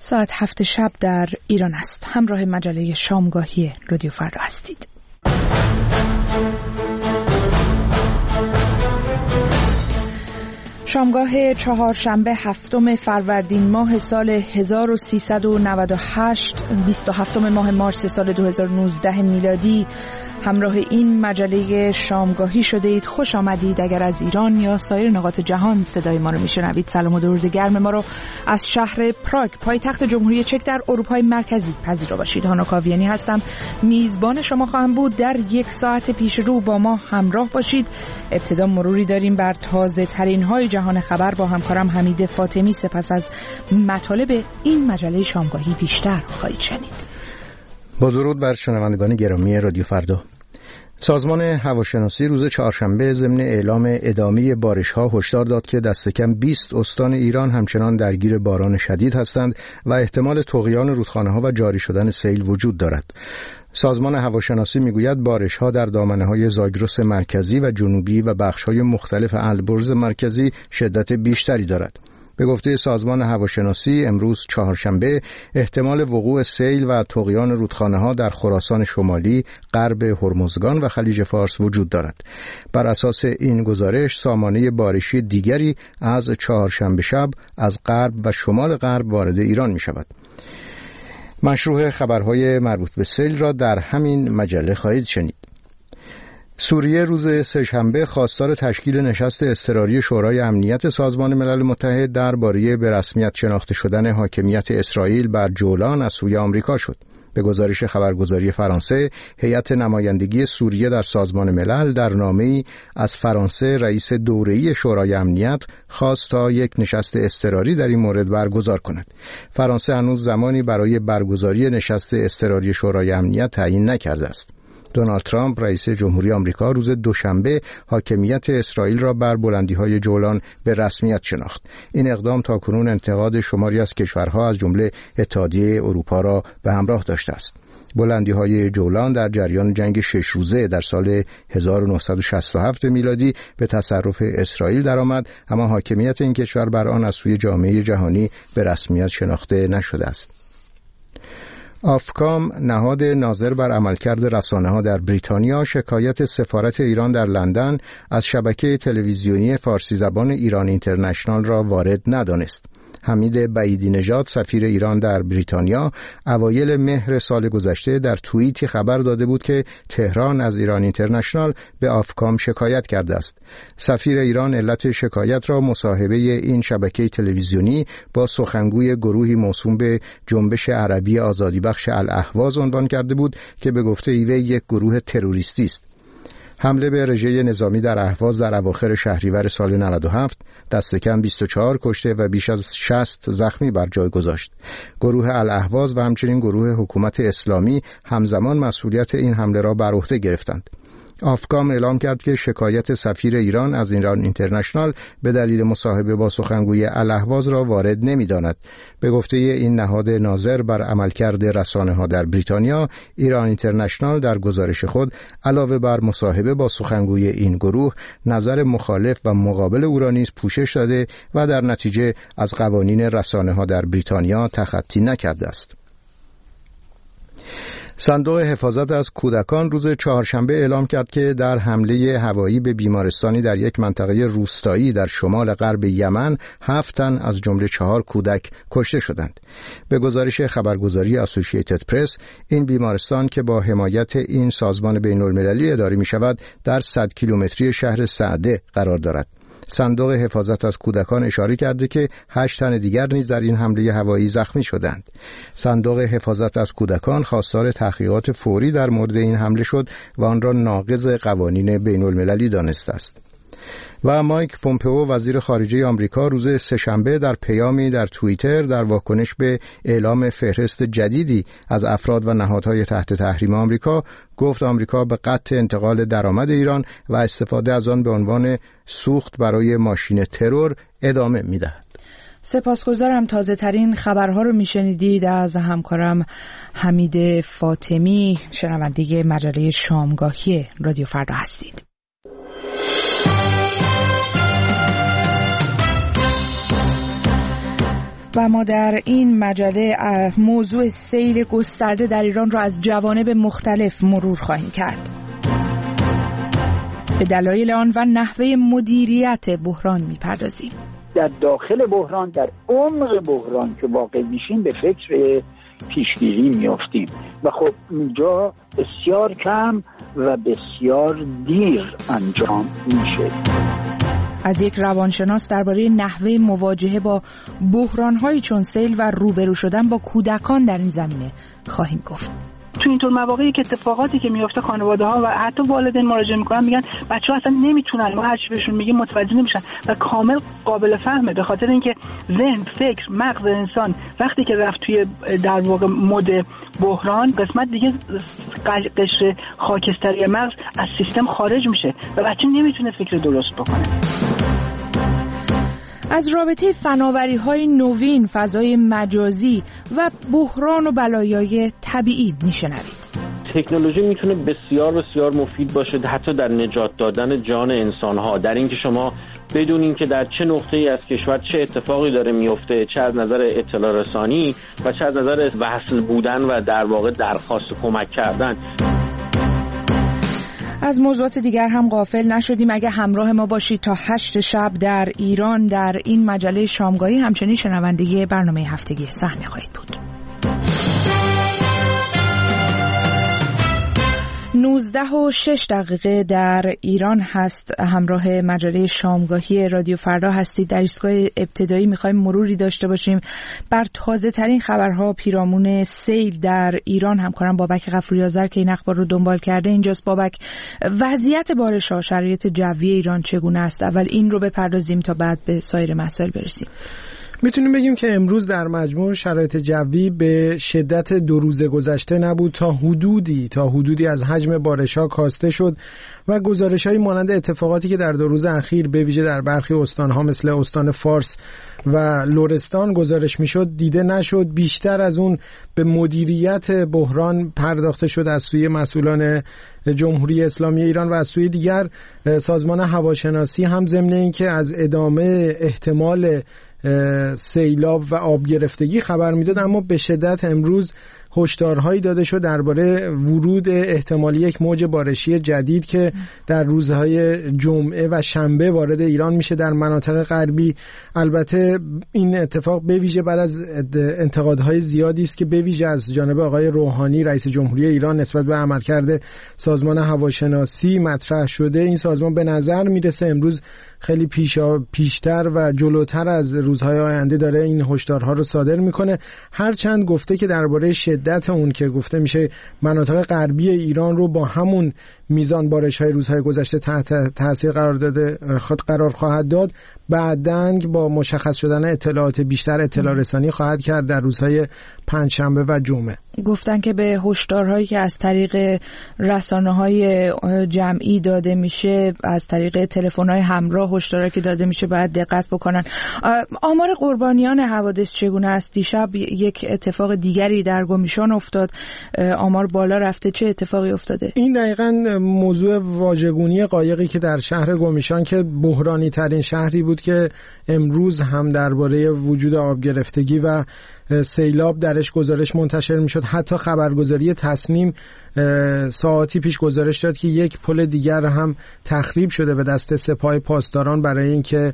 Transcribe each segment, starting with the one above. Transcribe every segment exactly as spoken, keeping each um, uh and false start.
ساعت هفت شب در ایران است. همراه مجله شامگاهی رادیو فردا هستید. شامگاه چهارشنبه هفتم فروردین ماه سال هزار و سیصد و نود و هشت، بیست و هفتم ماه مارس سال دو هزار و نوزده میلادی. همراه این مجله شامگاهی شده اید. خوش آمدید. اگر از ایران یا سایر نقاط جهان صدای ما رو میشنوید، سلام و درود گرم ما رو از شهر پراگ، پایتخت جمهوری چک در اروپای مرکزی پذیرا باشید. هانا کاویانی هستم، میزبان شما خواهم بود. در یک ساعت پیش رو با ما همراه باشید. ابتدا مروری داریم بر تازه ترین های جهان خبر با همکارم حمید فاطمی. سپس از مطالب این مجله شامگاهی بیشتر خواهید شنید. با درود بر شنوندگان گرامی رادیو فردا. سازمان هواشناسی روز چهارشنبه ضمن اعلام ادامه بارش‌ها هشدار داد که دست کم بیست استان ایران همچنان درگیر باران شدید هستند و احتمال طغیان رودخانه‌ها و جاری شدن سیل وجود دارد. سازمان هواشناسی میگوید بارش‌ها در دامنه‌های زاگرس مرکزی و جنوبی و بخش‌های مختلف البرز مرکزی شدت بیشتری دارد. به گفته سازمان هواشناسی امروز چهارشنبه احتمال وقوع سیل و طغیان رودخانه‌ها در خراسان شمالی، غرب هرمزگان و خلیج فارس وجود دارد. بر اساس این گزارش سامانه بارشی دیگری از چهارشنبه شب از غرب و شمال غرب وارد ایران می شود. مشروع خبرهای مربوط به سیل را در همین مجله خواهید شنید. سوریه روز سه‌شنبه خواستار تشکیل نشست اضطراری شورای امنیت سازمان ملل متحد درباره به رسمیت شناخته شدن حاکمیت اسرائیل بر جولان از سوی آمریکا شد. به گزارش خبرگزاری فرانسه، هیئت نمایندگی سوریه در سازمان ملل در نامه‌ای از فرانسه رئیس دوره‌ای شورای امنیت خواست تا یک نشست اضطراری در این مورد برگزار کند. فرانسه هنوز زمانی برای برگزاری نشست اضطراری شورای امنیت تعیین نکرده است. دونالد ترامپ رئیس جمهوری آمریکا روز دوشنبه حاکمیت اسرائیل را بر بلندی‌های جولان به رسمیت شناخت. این اقدام تاکنون انتقاد شماری از کشورها از جمله اتحادیه اروپا را به همراه داشته است. بلندی‌های جولان در جریان جنگ شش روزه در سال هزار و نهصد و شصت و هفت میلادی به تصرف اسرائیل درآمد، اما حاکمیت این کشور بر آن از سوی جامعه جهانی به رسمیت شناخته نشده است. آفکام، نهاد ناظر بر عملکرد رسانه‌ها در بریتانیا، شکایت سفارت ایران در لندن از شبکه تلویزیونی فارسی زبان ایران اینترنشنال را وارد ندانست. حمید بعیدی نژاد، سفیر ایران در بریتانیا، اوایل مهر سال گذشته در توییتی خبر داده بود که تهران از ایران اینترنشنال به آفکام شکایت کرده است. سفیر ایران علت شکایت را مصاحبه این شبکه تلویزیونی با سخنگوی گروهی موسوم به جنبش عربی آزادی بخش الاهواز عنوان کرده بود که به گفته وی یک گروه تروریستی است. حمله به رژه نظامی در اهواز در اواخر شهریور سال نود و هفت دست کم بیست و چهار کشته و بیش از شصت زخمی بر جای گذاشت. گروه الاهواز و همچنین گروه حکومت اسلامی همزمان مسئولیت این حمله را بر عهده گرفتند. آفکام اعلام کرد که شکایت سفیر ایران از ایران اینترنشنال به دلیل مصاحبه با سخنگوی الاهواز را وارد نمی‌داند. به گفته این نهاد ناظر بر عملکرد رسانه‌ها در بریتانیا، ایران اینترنشنال در گزارش خود علاوه بر مصاحبه با سخنگوی این گروه، نظر مخالف و مقابل او را نیز پوشش داده و در نتیجه از قوانین رسانه‌ها در بریتانیا تخطی نکرده است. صندوق حفاظت از کودکان روز چهارشنبه اعلام کرد که در حمله هوایی به بیمارستانی در یک منطقه روستایی در شمال غرب یمن هفت تن از جمله چهار کودک کشته شدند. به گزارش خبرگزاری اسوسییتد پرس، این بیمارستان که با حمایت این سازمان بین‌المللی اداره می شود در صد کیلومتری شهر سعده قرار دارد. صندوق حفاظت از کودکان اشاره کرده که هشت تن دیگر نیز در این حمله هوایی زخمی شدند. صندوق حفاظت از کودکان خواستار تحقیقات فوری در مورد این حمله شد و آن را ناقض قوانین بین‌المللی دانسته است. و مایک پومپئو وزیر خارجه آمریکا روز سه‌شنبه در پیامی در توییتر در واکنش به اعلام فهرست جدیدی از افراد و نهادهای تحت تحریم آمریکا گفت آمریکا به قطع انتقال درآمد ایران و استفاده از آن به عنوان سوخت برای ماشین ترور ادامه می‌دهد. سپاسگزارم. تازه ترین خبرها رو میشنیدید از همکارم حمید فاطمی. شنونده مجله شامگاهی رادیو فردا هستید. و ما در این مجله موضوع سیل گسترده در ایران را از جوانب مختلف مرور خواهیم کرد. به دلایل آن و نحوه مدیریت بحران می‌پردازیم. در داخل بحران، در عمق بحران که واقع میشیم، به فکر پیشگیری میافتیم و خب اینجا بسیار کم و بسیار دیر انجام میشه. از یک روانشناس درباره نحوه مواجهه با بحران‌هایی چون سیل و روبرو شدن با کودکان در این زمینه خواهیم گفت. تو اینطور مواقعی که اتفاقاتی که میفته خانواده‌ها و حتی والدین مراجعه میکنن، میگن بچه‌ها اصلا نمیتونن، ما هر چی بهشون میگیم متوجه نمیشن و کامل قابل فهمه، به خاطر اینکه ذهن، فکر، مغز انسان وقتی که رفت توی در واقع مود بحران، قسمت دیگه قشر خاکستری مغز از سیستم خارج میشه و بچه نمیتونه فکر درست بکنه. از رابطه فناوری‌های نوین، فضای مجازی و بحران و بلایای طبیعی میشنوید. تکنولوژی میتونه بسیار بسیار مفید باشه، حتی در نجات دادن جان انسان‌ها، در اینکه شما بدونین که در چه نقطه‌ای از کشور چه اتفاقی داره میفته، چه از نظر اطلاع رسانی و چه از نظر وصل بودن و در واقع درخواست کمک کردن. از موضوعات دیگر هم غافل نشدیم. اگه همراه ما باشید تا هشت شب در ایران در این مجله شامگاهی، همچنین شنونده برنامه هفتگی صحنه خواهید بود. نوزده و شش دقیقه در ایران هست. همراه مجله شامگاهی رادیو فردا هستید. در ایستگاه ابتدایی میخوایم مروری داشته باشیم بر تازه ترین خبرها پیرامون سیل در ایران. همکارم بابک غفوری آذر که این اخبار رو دنبال کرده اینجاست. بابک، وضعیت بارش‌ها، شرایط جوی ایران چگونه است؟ اول این رو بپردازیم تا بعد به سایر مسائل برسیم. میتونیم بگیم که امروز در مجموع شرایط جوی به شدت دو روز گذشته نبود. تا حدودی تا حدودی از حجم بارش‌ها کاسته شد و گزارش‌هایی مانند اتفاقاتی که در دو روز اخیر به ویژه در برخی استان‌ها مثل استان فارس و لرستان گزارش میشد دیده نشد. بیشتر از اون به مدیریت بحران پرداخته شد از سوی مسئولان جمهوری اسلامی ایران و از سوی دیگر سازمان هواشناسی هم ضمن اینکه از ادامه احتمال سیلاب و آب گرفتگی خبر میداد، اما به شدت امروز هشدارهایی داده شد درباره ورود احتمالی یک موج بارشی جدید که در روزهای جمعه و شنبه وارد ایران میشه در مناطق غربی. البته این اتفاق به ویژه بعد از انتقادهای زیادی است که به ویژه از جانب آقای روحانی رئیس جمهوری ایران نسبت به عملکرد سازمان هواشناسی مطرح شده. این سازمان به نظر میرسه امروز خیلی پیشا پیشتر و جلوتر از روزهای آینده داره این هشدارها رو صادر میکنه، هرچند گفته که درباره شدت اون که گفته میشه مناطق غربی ایران رو با همون میزان بارش‌های روزهای گذشته تحت تاثیر قرار داده خود قرار خواهد داد. بعداً با مشخص شدن اطلاعات بیشتر اطلاع رسانی خواهد کرد در روزهای پنجشنبه و جمعه. گفتن که به هشدارهایی که از طریق رسانه‌های جمعی داده میشه، از طریق تلفن‌های همراه هشدارهایی که داده میشه باید دقت بکنن. آمار قربانیان حوادث چگونه است؟ دیشب یک اتفاق دیگری در گمیشان افتاد، آمار بالا رفته. چه اتفاقی افتاده؟ این دقیقاً موضوع واژگونی قایقی که در شهر گمیشان که بحرانی ترین شهری بود که امروز هم درباره وجود آب گرفتگی و سیلاب درش گزارش منتشر میشد. حتی خبرگزاری تصنیم ساعتی پیش گزارش داد که یک پل دیگر هم تخریب شده به دست سپاه پاسداران برای اینکه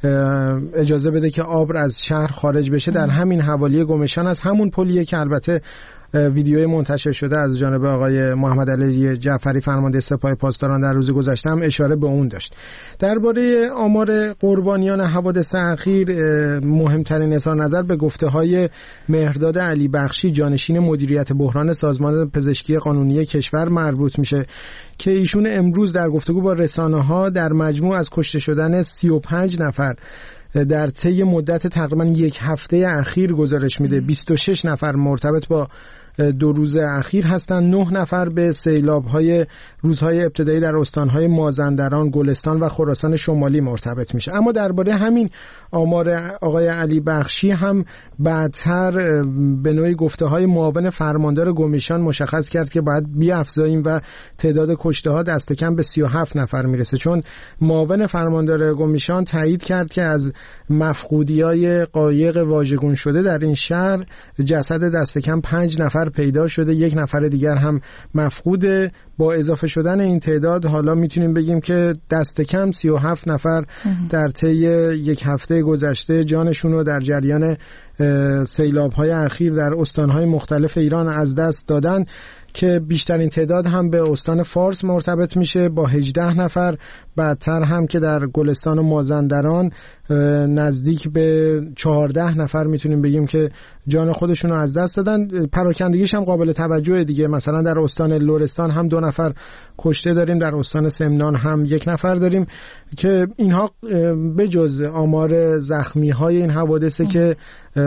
اجازه بده که آب از شهر خارج بشه در همین حوالی گمیشان. از همون پلیه که البته ویدیوی منتشر شده از جانب آقای محمد علی جعفری فرمانده سپاه پاسداران در روز گذشته هم اشاره به اون داشت. درباره آمار قربانیان حوادث اخیر مهمترین اظهار نظر به گفته‌های مهرداد علی بخشی، جانشین مدیریت بحران سازمان پزشکی قانونی کشور مربوط میشه که ایشون امروز در گفتگو با رسانه‌ها در مجموع از کشته شدن سی و پنج نفر در طی مدت تقریبا یک هفته اخیر گزارش میده. بیست و شش نفر مرتبط با دو روز اخیر هستند. نه نفر به سیلاب‌های روزهای ابتدایی در استان‌های مازندران، گلستان و خراسان شمالی مرتبط میشه. اما درباره همین آمار آقای علی بخشی هم بعدتر به نوعی گفته‌های معاون فرماندار گمیشان مشخص کرد که باید بیافزاییم و تعداد کشته‌ها دست کم به سی و هفت نفر میرسه، چون معاون فرماندار گمیشان تایید کرد که از مفقودی‌های قایق واژگون شده در این شهر جسد دست کم پنج نفر پیدا شده، یک نفر دیگر هم مفقوده. با اضافه شدن این تعداد حالا میتونیم بگیم که دست کم سی و هفت نفر در طی یک هفته گذشته جانشون رو در جریان سیلاب‌های اخیر در استان‌های مختلف ایران از دست دادن که بیشترین تعداد هم به استان فارس مرتبط میشه با هجده نفر. بعدتر هم که در گلستان و مازندران نزدیک به چهارده نفر میتونیم بگیم که جان خودشون رو از دست دادن. پراکندگیش هم قابل توجه دیگه، مثلا در استان لرستان هم دو نفر کشته داریم، در استان سمنان هم یک نفر داریم که اینها بجز آمار زخمی های این حوادثه که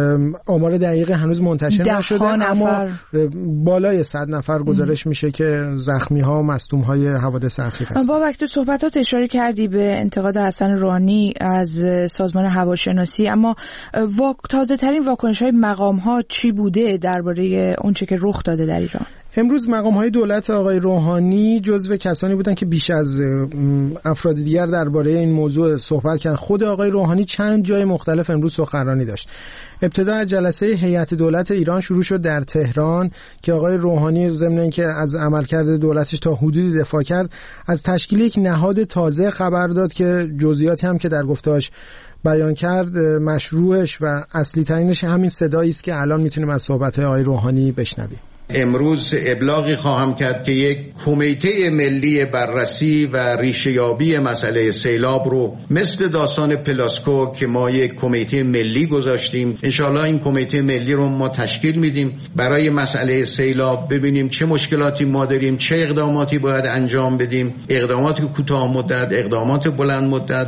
آمار دقیق هنوز منتشر نشده، اما بالای صد نفر گزارش میشه که زخمی ها و مصدوم های حوادث اخیر هست. با وقت صحبتات اشاره کردی به انتقاد حسن روحانی از سازمان هواشناسی، اما واک... تازه ترین واکنش های مقام ها چی بوده درباره اونچه که رخ داده در ایران؟ امروز مقام های دولت آقای روحانی جزو کسانی بودن که بیش از افراد دیگر درباره این موضوع صحبت کردن. خود آقای روحانی چند جای مختلف امروز سخنرانی داشت. ابتدا از جلسه هیئت دولت ایران شروع شد در تهران که آقای روحانی ضمن اینکه از عملکرد دولتش تا حدودی دفاع کرد، از تشکیل یک نهاد تازه خبر داد که جزئیاتی هم که در گفته‌اش بیان کرد مشروعش و اصلی ترینش همین صدایی است که الان میتونیم از صحبت‌های آقای روحانی بشنویم. امروز ابلاغی خواهم کرد که یک کمیته ملی بررسی و ریشه‌یابی مسئله سیلاب رو مثل داستان پلاسکو که ما یک کمیته ملی گذاشتیم، انشالله این کمیته ملی رو ما تشکیل میدیم برای مسئله سیلاب، ببینیم چه مشکلاتی ما داریم، چه اقداماتی باید انجام بدیم، اقدامات کوتاه مدت، اقدامات بلند مدت.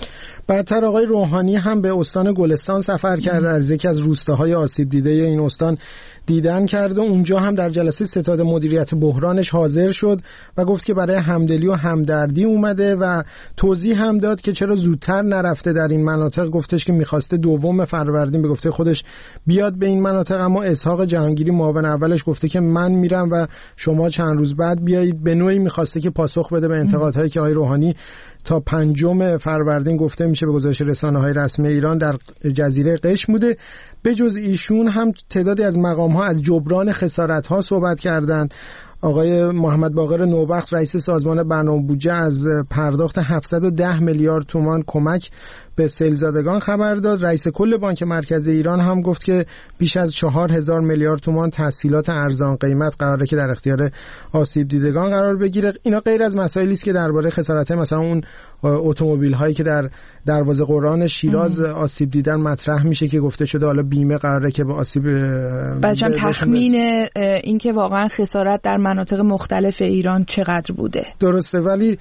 بعدتر آقای روحانی هم به استان گلستان سفر کرد، از یکی از روستاهای آسیب دیده این استان دیدن کرد و اونجا هم در جلسه ستاد مدیریت بحرانش حاضر شد و گفت که برای همدلی و همدردی اومده و توضیح هم داد که چرا زودتر نرفته در این مناطق. گفتش که میخواسته دوم فروردین به گفته خودش بیاد به این مناطق، اما اسحاق جهانگیری معاون اولش گفته که من میرم و شما چند روز بعد بیایید. به نوعی میخواسته که پاسخ بده به انتقادهایی که آقای روحانی تا پنجم فروردین گفته میشه به گزارش رسانه‌های رسمی ایران در جزیره قشم بوده. به جز ایشون هم تعدادی از مقام‌ها از جبران خسارت‌ها صحبت کردند. آقای محمد باقر نوبخت رئیس سازمان برنامه بودجه از پرداخت هفتصد و ده میلیارد تومان کمک به سیلزدگان خبر داد. رئیس کل بانک مرکزی ایران هم گفت که بیش از چهار هزار میلیارد تومان تسهیلات ارزان قیمت قراره که در اختیار آسیب دیدگان قرار بگیره. اینا غیر از مسائلی است که درباره خسارت‌های مثلا اون اتومبیل هایی که در دروازه قرآن شیراز ام. آسیب دیدن مطرح میشه که گفته شده حالا بیمه قراره که به آسیب بعدش تخمین این که واقعا خسارت در مناطق مختلف ایران چقدر بوده. درسته، ولی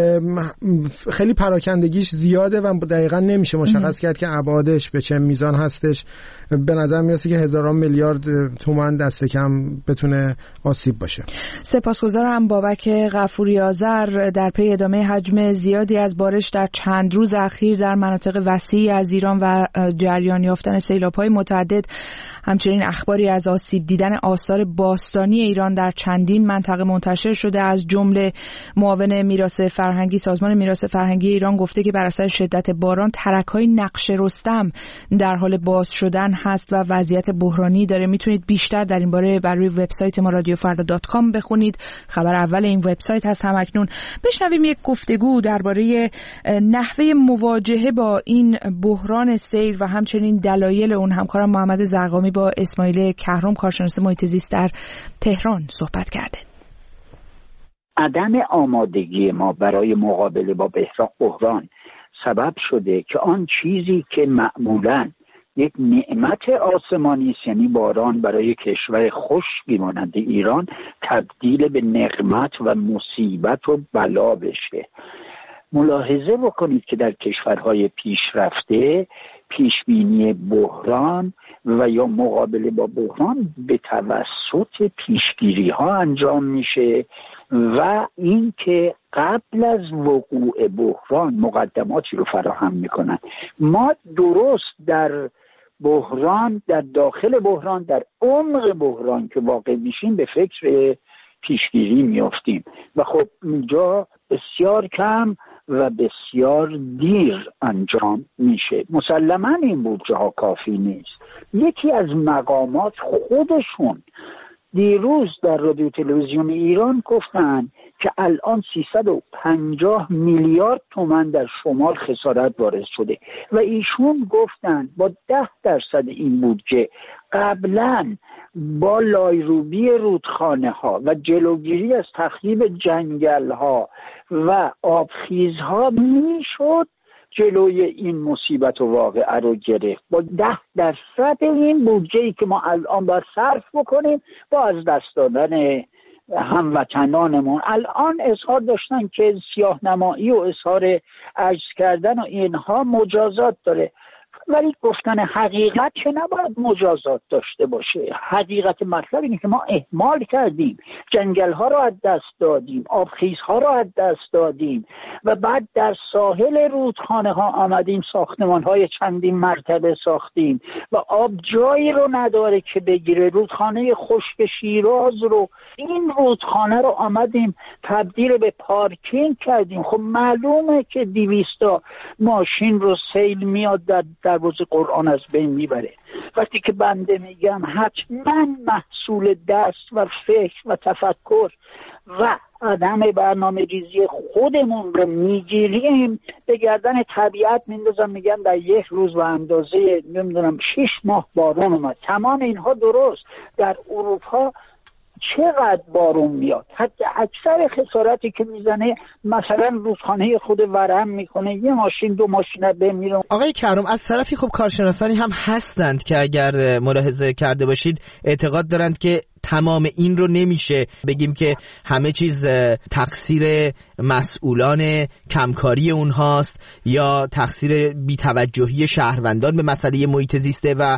خیلی پراکندگیش زیاده و دقیقاً نمیشه مشخص کرد که ابعادش به چه میزان هستش. به نظر میرسه که هزاران میلیارد تومان دست کم بتونه آسیب باشه. سپاسگزارم بابک غفوری آذر. در پی ادامه حجم زیادی از بارش در چند روز اخیر در مناطق وسیعی از ایران و جریان یافتن سیلاب‌های متعدد، همچنین اخباری از آسیب دیدن آثار باستانی ایران در چندین منطقه منتشر شده. از جمله معاون میراث فرهنگی سازمان میراث فرهنگی ایران گفته که بر اثر شدت باران ترک‌های نقش رستم در حال باز شدن هست و وضعیت بحرانی داره. میتونید بیشتر در این باره بر روی وبسایت ما رادیو فردا دات کام بخونید. خبر اول این وبسایت هست همکنون. بشنویم یک گفتگو درباره نحوه مواجهه با این بحران سیل و همچنین دلایل اون. همکارم محمد زرقامی با اسماعیل کهرم کارشناس محیط زیست در تهران صحبت کرده. عدم آمادگی ما برای مقابله با بحران سبب شده که آن چیزی که معمولاً یک نعمت آسمانی است، یعنی باران برای کشور خشکی مانند ایران، تبدیل به نقمت و مصیبت و بلا بشه. ملاحظه بکنید که در کشورهای پیشرفته پیشبینی بحران و یا مقابله با بحران به توسط پیشگیری ها انجام میشه و اینکه قبل از وقوع بحران مقدماتی رو فراهم میکنن. ما درست در بحران، در داخل بحران، در عمق بحران که واقع میشیم به فکر پیشگیری میافتیم و خب اینجا بسیار کم و بسیار دیر انجام میشه. مسلماً این بودجه ها کافی نیست. یکی از مقامات خودشون دیروز در رادیو تلویزیون ایران گفتن که الان سیصد و پنجاه میلیارد تومان در شمال خسارت وارد شده و ایشون گفتن با ده درصد این بودجه قبلا با لایروبی رودخانه ها و جلوگیری از تخریب جنگل ها و آبخیز ها میشد جلوی این مصیبت و واقعه رو گرفت. با ده درصد این بودجه‌ای که ما الان باید صرف بکنیم با از دست دادن هموطنانمون. الان اظهار داشتن که سیاه نمایی و اظهار عجز کردن و اینها مجازات داره، ولی گفتن حقیقت که نباید مجازات داشته باشه. حقیقت مطلب اینه که ما اهمال کردیم، جنگل ها رو از دست دادیم، آبخیز ها رو از دست دادیم و بعد در ساحل رودخانه ها آمدیم ساختمان های چندین مرتبه ساختیم و آب جایی رو نداره که بگیره. رودخانه خشک شیراز رو، این رودخانه رو آمدیم تبدیل به پارکینگ کردیم. خب معلومه که دویستا ماشین رو سیل میاد در دروازه قرآن از بین میبره. وقتی که بنده میگم حتما محصول دست و فکر و تفکر و عدم برنامه ریزی خودمون رو میگیریم، به گردن طبیعت میندازم، میگم در یک روز و اندازه نمیدونم شش ماه بارون اومد. تمام اینها درست. در اروپا چقدر بارون میاد؟ حتی اکثر خسارتی که میزنه مثلا رودخانه خود ورم میکنه، یه ماشین دو ماشین به میره. آقای کرم، از طرفی خب کارشناسانی هم هستند که اگر ملاحظه کرده باشید اعتقاد دارند که تمام این رو نمیشه بگیم که همه چیز تقصیر مسئولان کمکاری اونهاست یا تقصیر بی‌توجهی شهروندان به مسئله محیط زیسته و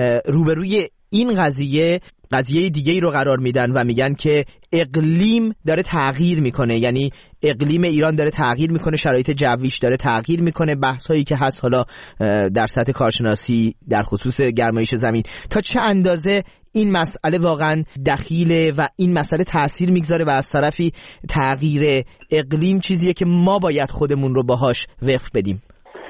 روبروی این قضیه قضیه دیگه ای رو قرار میدن و میگن که اقلیم داره تغییر میکنه، یعنی اقلیم ایران داره تغییر میکنه، شرایط جویش داره تغییر میکنه. بحث هایی که هست حالا در سطح کارشناسی در خصوص گرمایش زمین، تا چه اندازه این مسئله واقعا دخیله و این مسئله تأثیر میگذاره و از طرفی تغییر اقلیم چیزیه که ما باید خودمون رو باهاش وقف بدیم.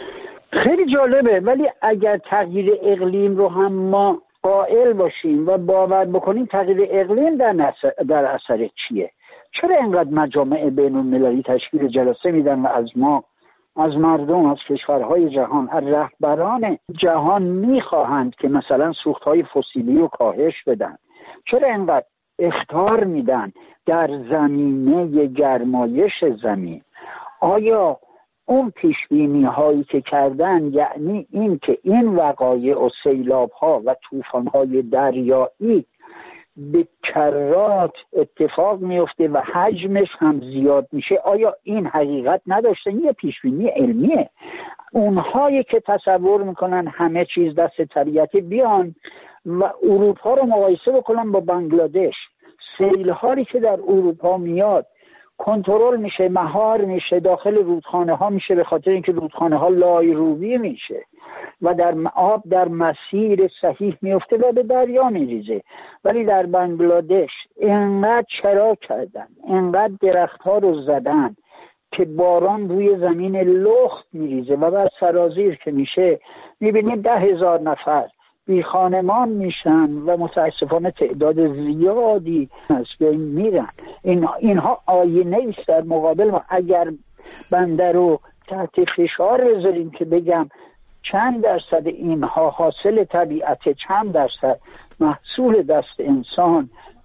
خیلی جالبه، ولی اگر تغییر اقلیم رو هم ما قائل باشیم و باور بکنیم تغییر اقلیم در, نصر در اثر چیه؟ چرا اینقدر مجامع بین المللی تشکیل جلسه میدن و از ما، از مردم، از کشورهای جهان، از رهبران جهان میخواهند که مثلا سوختهای فسیلی رو کاهش بدن؟ چرا اینقدر اخطار میدن در زمینه گرمایش زمین؟ آیا اون پیشبینی هایی که کردن، یعنی این که این وقایع و سیلاب ها و طوفان های دریایی به کرات اتفاق میفته و حجمش هم زیاد میشه، آیا این حقیقت نداشته؟ یه پیشبینی علمیه. اونهایی که تصور میکنن همه چیز دست طبیعت بیان و اروپا رو مقایسه بکنن با بنگلادش، سیل هایی که در اروپا میاد کنترل میشه، مهار میشه، داخل رودخانه ها میشه به خاطر اینکه رودخانه ها لایروبی میشه و در آب در مسیر صحیح میفته و به دریا میریزه. ولی در بنگلادش اینقدر چرا کردن، اینقدر درخت ها رو زدن که باران روی زمین لخت میریزه و بعد سرازیر که میشه میبینید ده هزار نفر بی خانمان میشن و متاسفانه تعداد زیادی از بین میرن. این اینها آینه است در مقابل ما. اگر بنده رو تحت فشار بذاریم که بگم چند درصد اینها حاصل طبیعت، چند درصد محصول دست انسان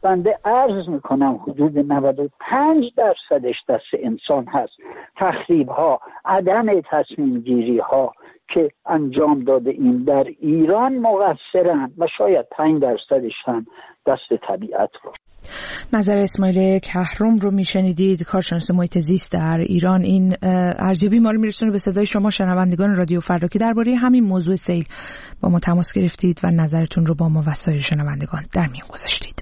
بنده عرض میکنم حدود نود و پنج درصدش دست انسان هست. تخریب ها، عدم تصمیم گیری ها که انجام داده این در ایران مقصرن و شاید پنج درصدش هم دست طبیعت رو. نظر اسماعیل کهرم رو میشنیدید، کارشناس محیط زیست در ایران. این ارزیابی ما رو میرسونه به صدای شما شنوندگان رادیو فردا که درباره همین موضوع سیل با ما تماس گرفتید و نظرتون رو با ما و سایر شنوندگان در میون گذاشتید.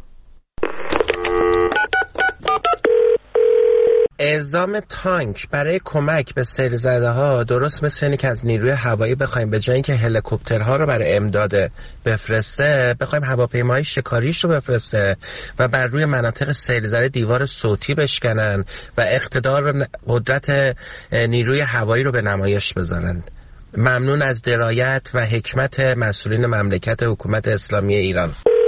اعزام تانک برای کمک به سیل زده ها درست مثل اینه که از نیروی هوایی بخوایم به جای اینکه هلیکوپترها رو برای امداد بفرسته بخوایم هواپیماهای شکاریش رو بفرسته و بر روی مناطق سیل زده دیوار صوتی بشکنن و اقتدار و قدرت نیروی هوایی رو به نمایش بذارن. ممنون از درایت و حکمت مسئولین مملکت حکومت اسلامی ایران.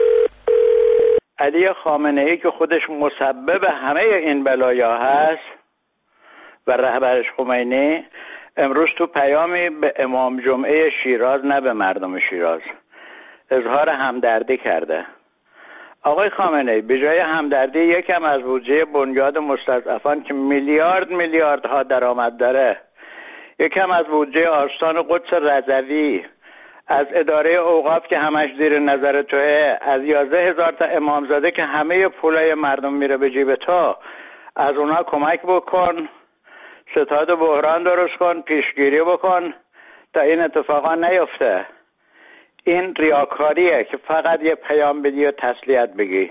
علی خامنه ای که خودش مسبب همه این بلایا هست و رهبرش خمینی امروز تو پیامی به امام جمعه شیراز، نه به مردم شیراز، اظهار همدردی کرده. آقای خامنه ای به جای همدردی یکم از بودجه بنیاد مستضعفان که میلیارد میلیاردها درآمد داره، یکم از بودجه آستان قدس رضوی، از اداره اوقاف که همش زیر نظر توه، از یازده هزار تا امامزاده که همه پولای مردم میره به جیب تو، از اونا کمک بکن، ستاد بحران درست کن، پیشگیری بکن تا این اتفاقا نیفته. این ریاکاریه که فقط یه پیام بدی و تسلیت بگی.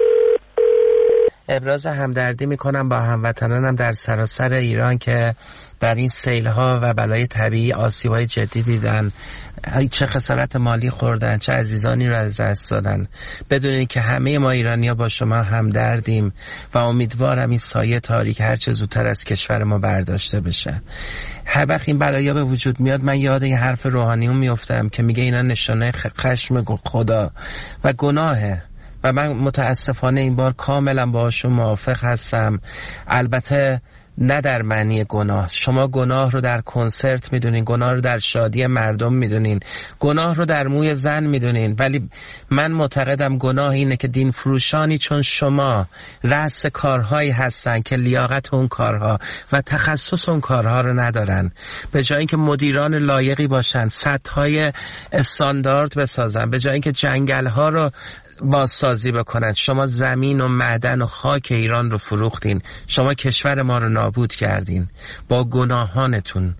ابراز همدردی میکنم با هموطنانم در سراسر ایران که در این سیل‌ها و بلای طبیعی آسیب‌های جدی دیدن، چه خسارت مالی خوردن، چه عزیزانی رو از دست دادن. بدونید که همه ما ایرانی‌ها با شما همدردیم و امیدوارم این سایه تاریک هر چه زودتر از کشور ما برداشته بشه. هر وقت این بلایا به وجود میاد من یاد این حرف روحانیون میافتم که میگه اینا نشانه خشم خدا و گناهه و من متاسفانه این بار کاملا باهاشون موافق هستم. البته نه در معنی گناه. شما گناه رو در کنسرت میدونین، گناه رو در شادی مردم میدونین، گناه رو در موی زن میدونین، ولی من معتقدم گناه اینه که دین فروشانی چون شما رأس کارهایی هستن که لیاقت اون کارها و تخصص اون کارها رو ندارن. به جای اینکه مدیران لایقی باشن، سطح‌های استاندارد بسازن، به جای اینکه جنگل‌ها رو بازسازی بکنن، شما زمین و معدن و خاک ایران رو فروختین. شما کشور ما رو نابود کردین با گناهانتون.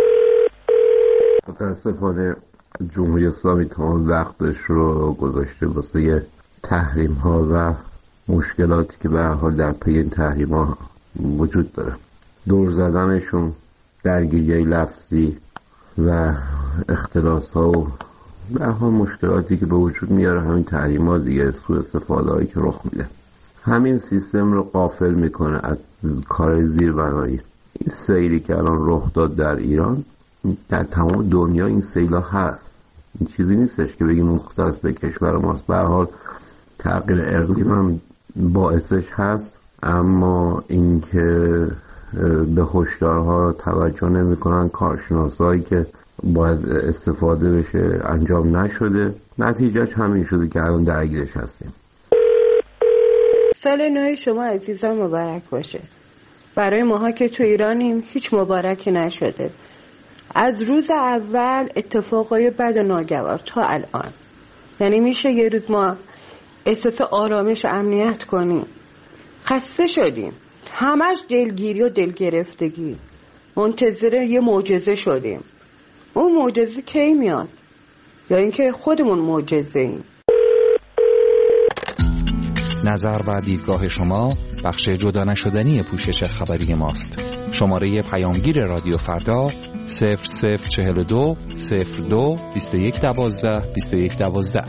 متاسفانه جمهوری اسلامی تمام وقتش رو گذاشته واسه تحریم ها و مشکلاتی که به هر حال در پی این تحریم ها وجود داره. دور زدنشون، درگیری لفظی و اختلاس ها و به هر حال مشکلاتی که به وجود میاره همین تحریم ها دیگه، سوء استفاده هایی که رخ میده، همین سیستم رو غافل میکنه از کار زیربنایی. این سیلی که الان رخ داد در ایران، در تمام دنیا این سیلا هست. این چیزی نیستش که بگیم مختص به کشور ماست. به هر حال تغییر اقلیم هم باعثش هست، اما اینکه به هشدارها توجه نمیکنن کارشناسایی که باید استفاده بشه انجام نشده، نتیجهش همین شده که الان درگیرش هستیم. سال نو شما عزیزان مبارک باشه. برای ماها که تو ایرانیم هیچ مبارکی نشده. از روز اول اتفاقای بد و ناگوار تا الان، یعنی میشه یه روز ما احساس آرامش و امنیت کنیم. خسته شدیم، همش دلگیری و دلگرفتگی، منتظر یه معجزه شدیم. اون معجزه کی میاد؟ یا اینکه خودمون معجزه ایم؟ نظر و دیدگاه شما بخش جدا نشدنی پوشش خبری ماست. شماره پیامگیر رادیو فردا صفر صفر چهل و دو صفر دو بیست و یک دوازده بیست و یک دوازده.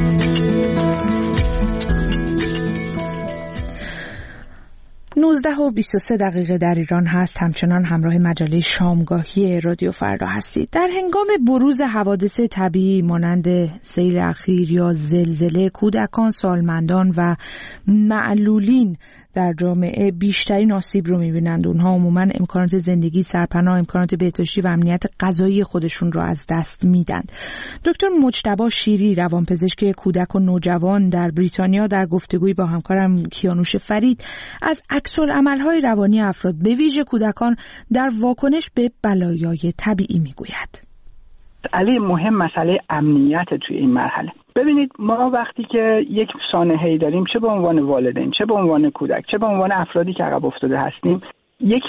نوزده و بیست و سه دقیقه در ایران هست. همچنان همراه مجله شامگاهی رادیو فردا هستید. در هنگام بروز حوادث طبیعی مانند سیل اخیر یا زلزله، کودکان، سالمندان و معلولین در جامعه بیشترین آسیب رو میبینند. اونها عموماً امکانات زندگی، سرپناه، امکانات بهداشتی و امنیت غذایی خودشون رو از دست میدن. دکتر مجتبی شیری، روانپزشک کودک و نوجوان در بریتانیا، در گفتگویی با همکارم کیانوش فرید از عکس‌العمل‌های روانی افراد به ویژه کودکان در واکنش به بلایای طبیعی میگوید. مسئله مهم مسئله امنیت توی این مرحله. ببینید ما وقتی که یک سانحه‌ای داریم، چه به عنوان والدین، چه به عنوان کودک، چه به عنوان افرادی که عقب افتاده هستیم، یک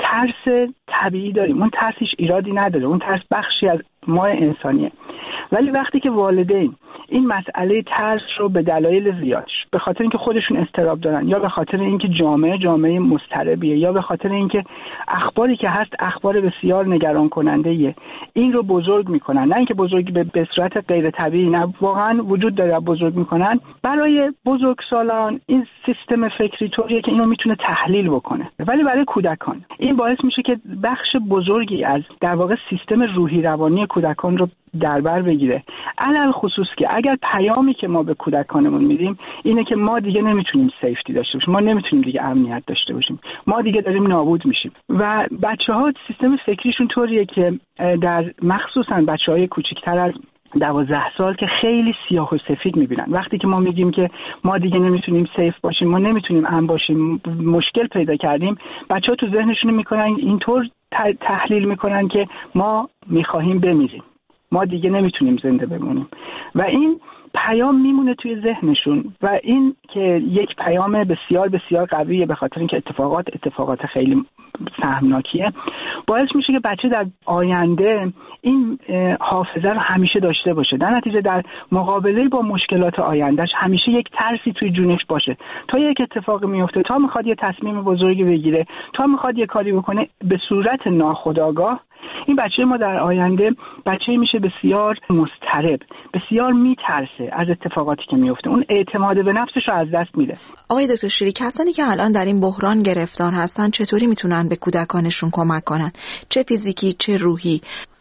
ترس طبیعی داریم. اون ترسش ایرادی نداره، اون ترس بخشی از ما انسانیه. ولی وقتی که والدین این مسئله ترس رو به دلایل زیادش، به خاطر اینکه خودشون اضطراب دارن، یا به خاطر اینکه جامعه جامعه مضطربیه، یا به خاطر اینکه اخباری که هست اخبار بسیار نگران کننده ایه، این رو بزرگ میکنن، نه اینکه بزرگ به, به صورت غیر طبیعی، نه واقعا وجود داره بزرگ میکنن. برای بزرگسالان این سیستم فکری طوریه که اینو میتونه تحلیل بکنه، ولی برای کودکان این باعث میشه که بخش بزرگی از در واقع سیستم روحی روانی کودکان رو در بر بگیره. علل خصوص که اگر پیامی که ما به کودکانمون میدیم اینه که ما دیگه نمیتونیم سیفتی داشته باشیم، ما نمیتونیم دیگه امنیت داشته باشیم، ما دیگه داریم نابود میشیم، و بچه‌ها سیستم فکریشون طوریه که در مخصوصا بچه‌های کوچیک‌تر از دوازده سال که خیلی سیاه و سفید میبینن. وقتی که ما میگیم که ما دیگه نمیتونیم سیف باشیم، ما نمیتونیم امن باشیم، مشکل پیدا کردیم، بچه‌ها تو ذهنشون میکنن اینطور تحلیل میکنن که ما میخواهیم بمیریم، ما دیگه نمیتونیم زنده بمونیم، و این پیام میمونه توی ذهنشون، و این که یک پیام بسیار بسیار قویه، به خاطر اینکه اتفاقات اتفاقات خیلی سهمناکیه، باعث میشه که بچه در آینده این حافظه رو همیشه داشته باشه. در نتیجه در مقابله با مشکلات آیندهش همیشه یک ترسی توی جونش باشه. تا یک اتفاق میفته، تا میخواد یه تصمیم بزرگی بگیره، تا میخواد یه کاری بکنه، به صورت ناخودآگاه این بچه ما در آینده بچه میشه بسیار مضطرب، بسیار میترسه از اتفاقاتی که میفته، اون اعتماد به نفسش رو از دست میده. آقای دکتر شیری، کسانی که الان در این بحران گرفتار هستن چطوری میتونن به کودکانشون کمک کنن، چه فیزیکی چه روحی؟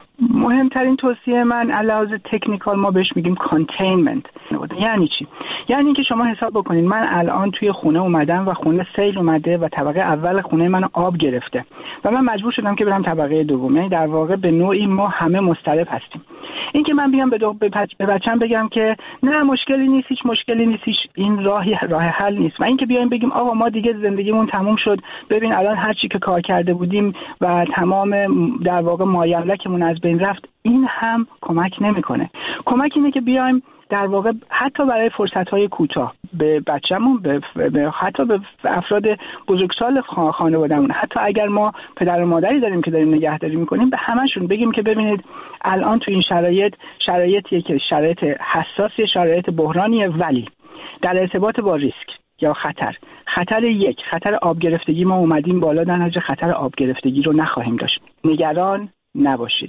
مهمترین توصیه من علاوه تکنیکال ما بهش میگیم کانتینمنت. یعنی چی؟ یعنی اینکه شما حساب بکنید من الان توی خونه اومدم و خونه سیل اومده و طبقه اول خونه من آب گرفته و من مجبور شدم که برم طبقه دوم. یعنی در واقع به نوعی ما همه مضطرب هستیم. این که من بیام به, به بچه‌م بگم که نه مشکلی نیست، هیچ مشکلی نیست، این راهی راه حل نیست، و این که بیایم بگیم آقا ما دیگه زندگیمون تموم شد، ببین الان هر چی که کار کرده بودیم و تمام در واقع مایلکمون از بین رفت، این هم کمک نمیکنه. کمک اینه که بیایم در واقع حتی برای فرصت‌های کوتاه به بچه‌مون، به, به حتی به افراد بزرگسال خانواده‌مون، حتی اگر ما پدر و مادری داریم که داریم نگهداری می‌کنیم، به همشون بگیم که ببینید الان تو این شرایط شرایطیه که شرایط حساسی، شرایط بحرانیه، ولی در ارتباط با ریسک یا خطر خطر یک خطر آب گرفتگی ما اومدیم بالا، در نتیجه خطر آب گرفتگی رو نخواهیم داشت، نگران نباشید.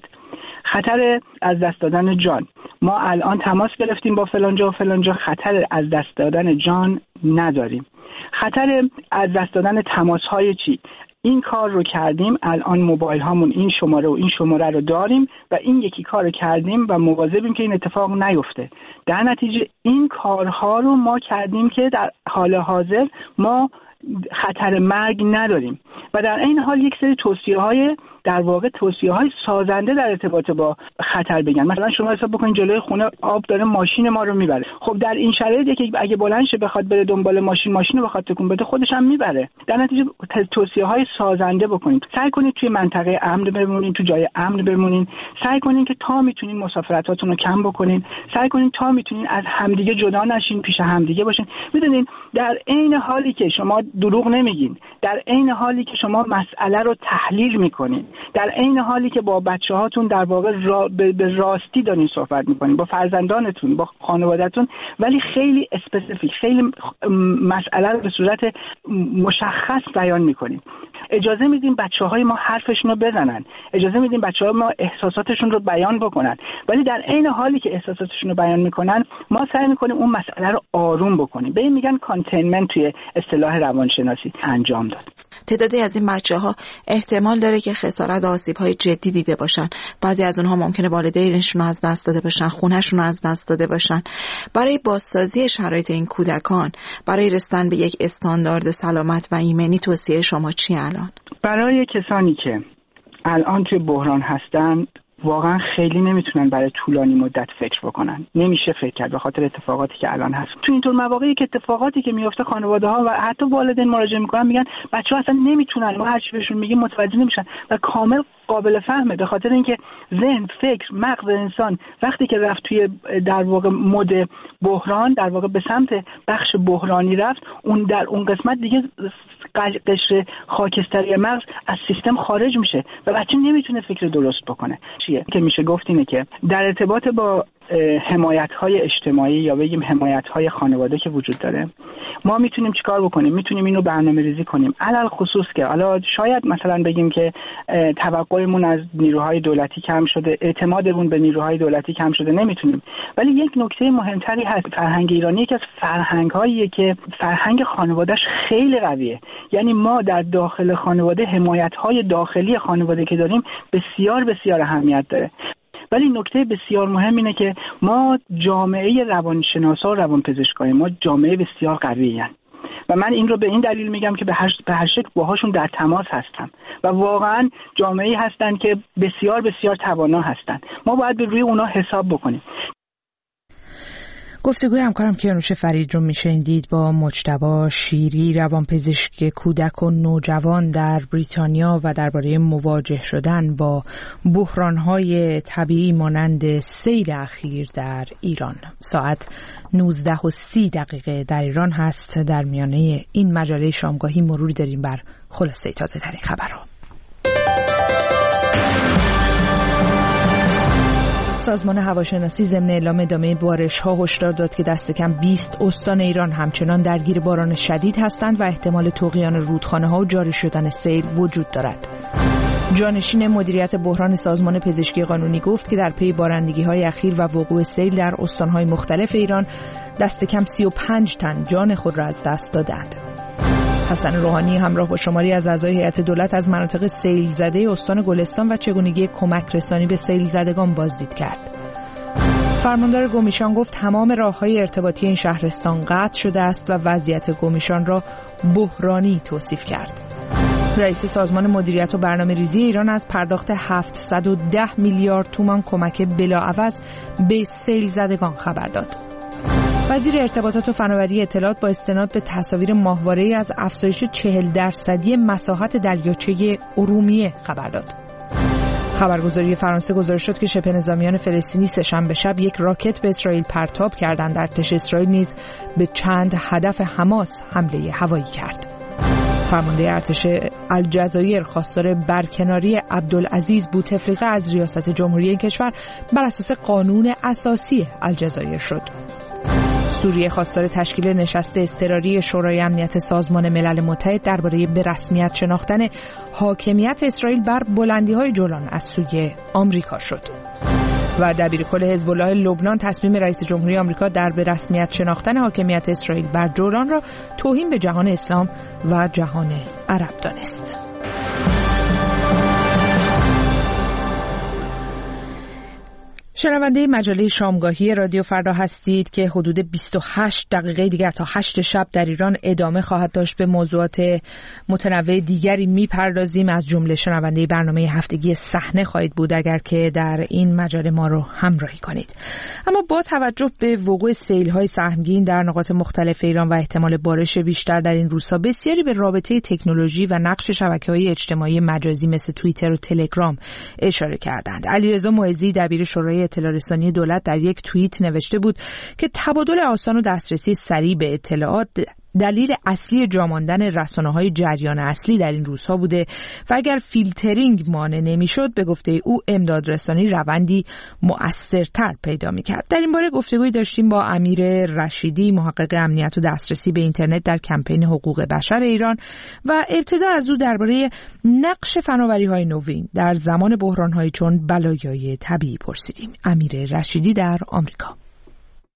خطر از دست دادن جان، ما الان تماس گرفتیم با فلانجا و فلانجا، خطر از دست دادن جان نداریم. خطر از دست دادن تماس‌های چی؟ این کار رو کردیم، الان موبایل هامون این شماره و این شماره رو داریم و این یکی کار رو کردیم و مواظبیم که این اتفاق نیفته. در نتیجه این کارها رو ما کردیم که در حال حاضر ما خطر مرگ نداریم، و در این حال یک سری توصیه‌های در واقع توصیه‌های سازنده در ارتباط با خطر بگن. مثلا شما حساب بکنید جلوی خونه آب داره ماشین ما رو میبره، خب در این شرایط که اگه بلند شه بخواد بره دنبال ماشین، ماشین رو بخواد تکون بده، خودش هم میبره. در نتیجه توصیه‌های سازنده بکنید، سعی کنید توی منطقه امن بمونید، تو جای امن بمونید، سعی کنید که تا میتونید مسافرتاتون رو کم بکنید، سعی کنید تا میتونید از همدیگه جدا نشین، پیش همدیگه باشین. میدونین در عین حالی که شما دروغ نمیگین، در عین حالی که شما مسئله رو تحلیل میکنین، در عین حالی که با بچه‌هاتون در واقع را به راستی دارین صحبت میکنین، با فرزندانتون، با خانواده‌تون، ولی خیلی اسپسیفیک، خیلی مسئله رو به صورت مشخص بیان میکنین. اجازه میدیم بچه‌های ما حرفشون رو بزنن، اجازه میدیم بچه‌ها ما احساساتشون رو بیان بکنن، ولی در عین حالی که احساساتشون رو بیان میکنن ما سعی میکنیم اون مسئله رو آروم بکنیم. به این میگن کانتینمنت توی اصطلاح روانشناسی انجام داد. تعدادی از این بچه‌ها احتمال داره که خسارت و آسیب‌های جدی دیده باشن. بعضی از اونها ممکنه والدینشون رو از دست داده باشن، خونه‌شون رو از دست داده باشن. برای بازسازی شرایط این کودکان، برای رسیدن به یک استاندارد سلامت و ایمنی، توصیه شما چی الان؟ برای کسانی که الان توی بحران هستن واقعا خیلی نمیتونن برای طولانی مدت فکر بکنن. نمیشه فکر کرد به خاطر اتفاقاتی که الان هست. تو اینطور مواقعی که اتفاقاتی که میفته خانواده ها و حتی والدین مراجعه میکنن، میگن بچه‌ها اصلا نمیتونن، ما هر چی بهشون میگیم متوجه نمیشن و کامل قابل فهمه، به خاطر اینکه ذهن، فکر، مغز انسان وقتی که رفت توی در واقع مود بحران، در واقع به سمت بخش بحرانی رفت، اون در اون قسمت دیگه قشر خاکستری مغز از سیستم خارج میشه و بچه نمیتونه فکر درست بکنه. چیه که میشه گفت اینه که در ارتباط با حمایت‌های اجتماعی یا بگیم حمایت‌های خانواده که وجود داره، ما میتونیم چیکار بکنیم؟ میتونیم اینو برنامه‌ریزی کنیم، علل خصوص که حالا شاید مثلا بگیم که توقعمون از نیروهای دولتی کم شده، اعتمادمون به نیروهای دولتی کم شده، نمیتونیم. ولی یک نکته مهمتری هست، فرهنگ ایرانی یکی از فرهنگ‌هاییه که فرهنگ خانواده‌اش خیلی قویه. یعنی ما در داخل خانواده حمایت‌های داخلی خانواده که داریم بسیار بسیار اهمیت داره. ولی نکته بسیار مهم اینه که ما جامعه روانشناسا و روانپزشکای ما جامعه بسیار قویه هستن و من این رو به این دلیل میگم که به هر به هر شکل باهاشون در تماس هستم و واقعا جامعه‌ای هستن که بسیار بسیار توانا هستن. ما باید به روی اونا حساب بکنیم. گفتگوی همکارم کیانوش فرید رو میشنیدید با مجتبی شیری، روانپزشک کودک و نوجوان در بریتانیا و درباره مواجه شدن با بحران‌های طبیعی مانند سیل اخیر در ایران. ساعت نوزده و سی دقیقه در ایران هست. در میانه این مجله شامگاهی مروری داریم بر خلاصه تازه ترین خبرها. سازمان هواشناسی ضمن اعلام ادامه بارش‌ها هشدار داد که دست کم بیست استان ایران همچنان درگیر باران شدید هستند و احتمال طغیان رودخانه‌ها و جاری شدن سیل وجود دارد. جانشین مدیریت بحران سازمان پزشکی قانونی گفت که در پی بارندگی‌های اخیر و وقوع سیل در استان‌های مختلف ایران دست کم سی و پنج تن جان خود را از دست دادند. حسن روحانی همراه با شماری از اعضای هیئت دولت از مناطق سیل زده استان گلستان و چگونگی کمک رسانی به سیل زدگان بازدید کرد. فرماندار گومیشان گفت تمام راه‌های ارتباطی این شهرستان قطع شده است و وضعیت گومیشان را بحرانی توصیف کرد. رئیس سازمان مدیریت و برنامه‌ریزی ایران از پرداخت هفتصد و ده میلیارد تومان کمک بلاعوض به سیل زدگان خبر داد. وزیر ارتباطات و فناوری اطلاعات با استناد به تصاویر ماهواره‌ای از افزایش چهل درصدی مساحت دریاچه ارومیه خبر داد. خبرگزاری فرانسه گزارش داد که شبه نظامیان فلسطینی سه‌شنبه شب یک راکت به اسرائیل پرتاب کردند. ارتش اسرائیل نیز به چند هدف حماس حمله هوایی کرد. فرمانده ارتش الجزایر خواستار برکناری عبدالعزیز بوتفلیقه از ریاست جمهوری این کشور بر اساس قانون اساسی الجزایر شد. سوریه خواستار تشکیل نشست اضطراری شورای امنیت سازمان ملل متحد درباره به رسمیت شناختن حاکمیت اسرائیل بر بلندی‌های جولان از سوی آمریکا شد. و دبیرکل حزب الله لبنان تصمیم رئیس جمهوری آمریکا در به رسمیت شناختن حاکمیت اسرائیل بر جولان را توهین به جهان اسلام و جهان عرب دانست. شنونده مجله شامگاهی رادیو فردا هستید که حدود بیست و هشت دقیقه دیگر تا هشت شب در ایران ادامه خواهد داشت. به موضوعات متنوع دیگری میپردازیم، از جمله شنونده برنامه هفتگی صحنه خواهید بود اگر که در این مجله ما رو همراهی کنید. اما با توجه به وقوع سیل‌های سهمگین در نقاط مختلف ایران و احتمال بارش بیشتر در این روزها، بسیاری به رابطه تکنولوژی و نقش شبکه‌های اجتماعی مجازی مثل توییتر و تلگرام اشاره کردند. علیرضا معزی دبیر شورای اطلاع رسانی دولت در یک توییت نوشته بود که تبادل آسان و دسترسی سریع به اطلاعات دلیل اصلی جا ماندن رسانه‌های جریان اصلی در این روزها بوده و اگر فیلترینگ مانع نمی‌شد به گفته او امداد رسانی روندی مؤثرتر پیدا می‌کرد. در این باره گفتگویی داشتیم با امیر رشیدی، محقق امنیت و دسترسی به اینترنت در کمپین حقوق بشر ایران و ابتدا از او درباره نقش فناوری‌های نوین در زمان بحران‌های چون بلایای طبیعی پرسیدیم. امیر رشیدی در آمریکا.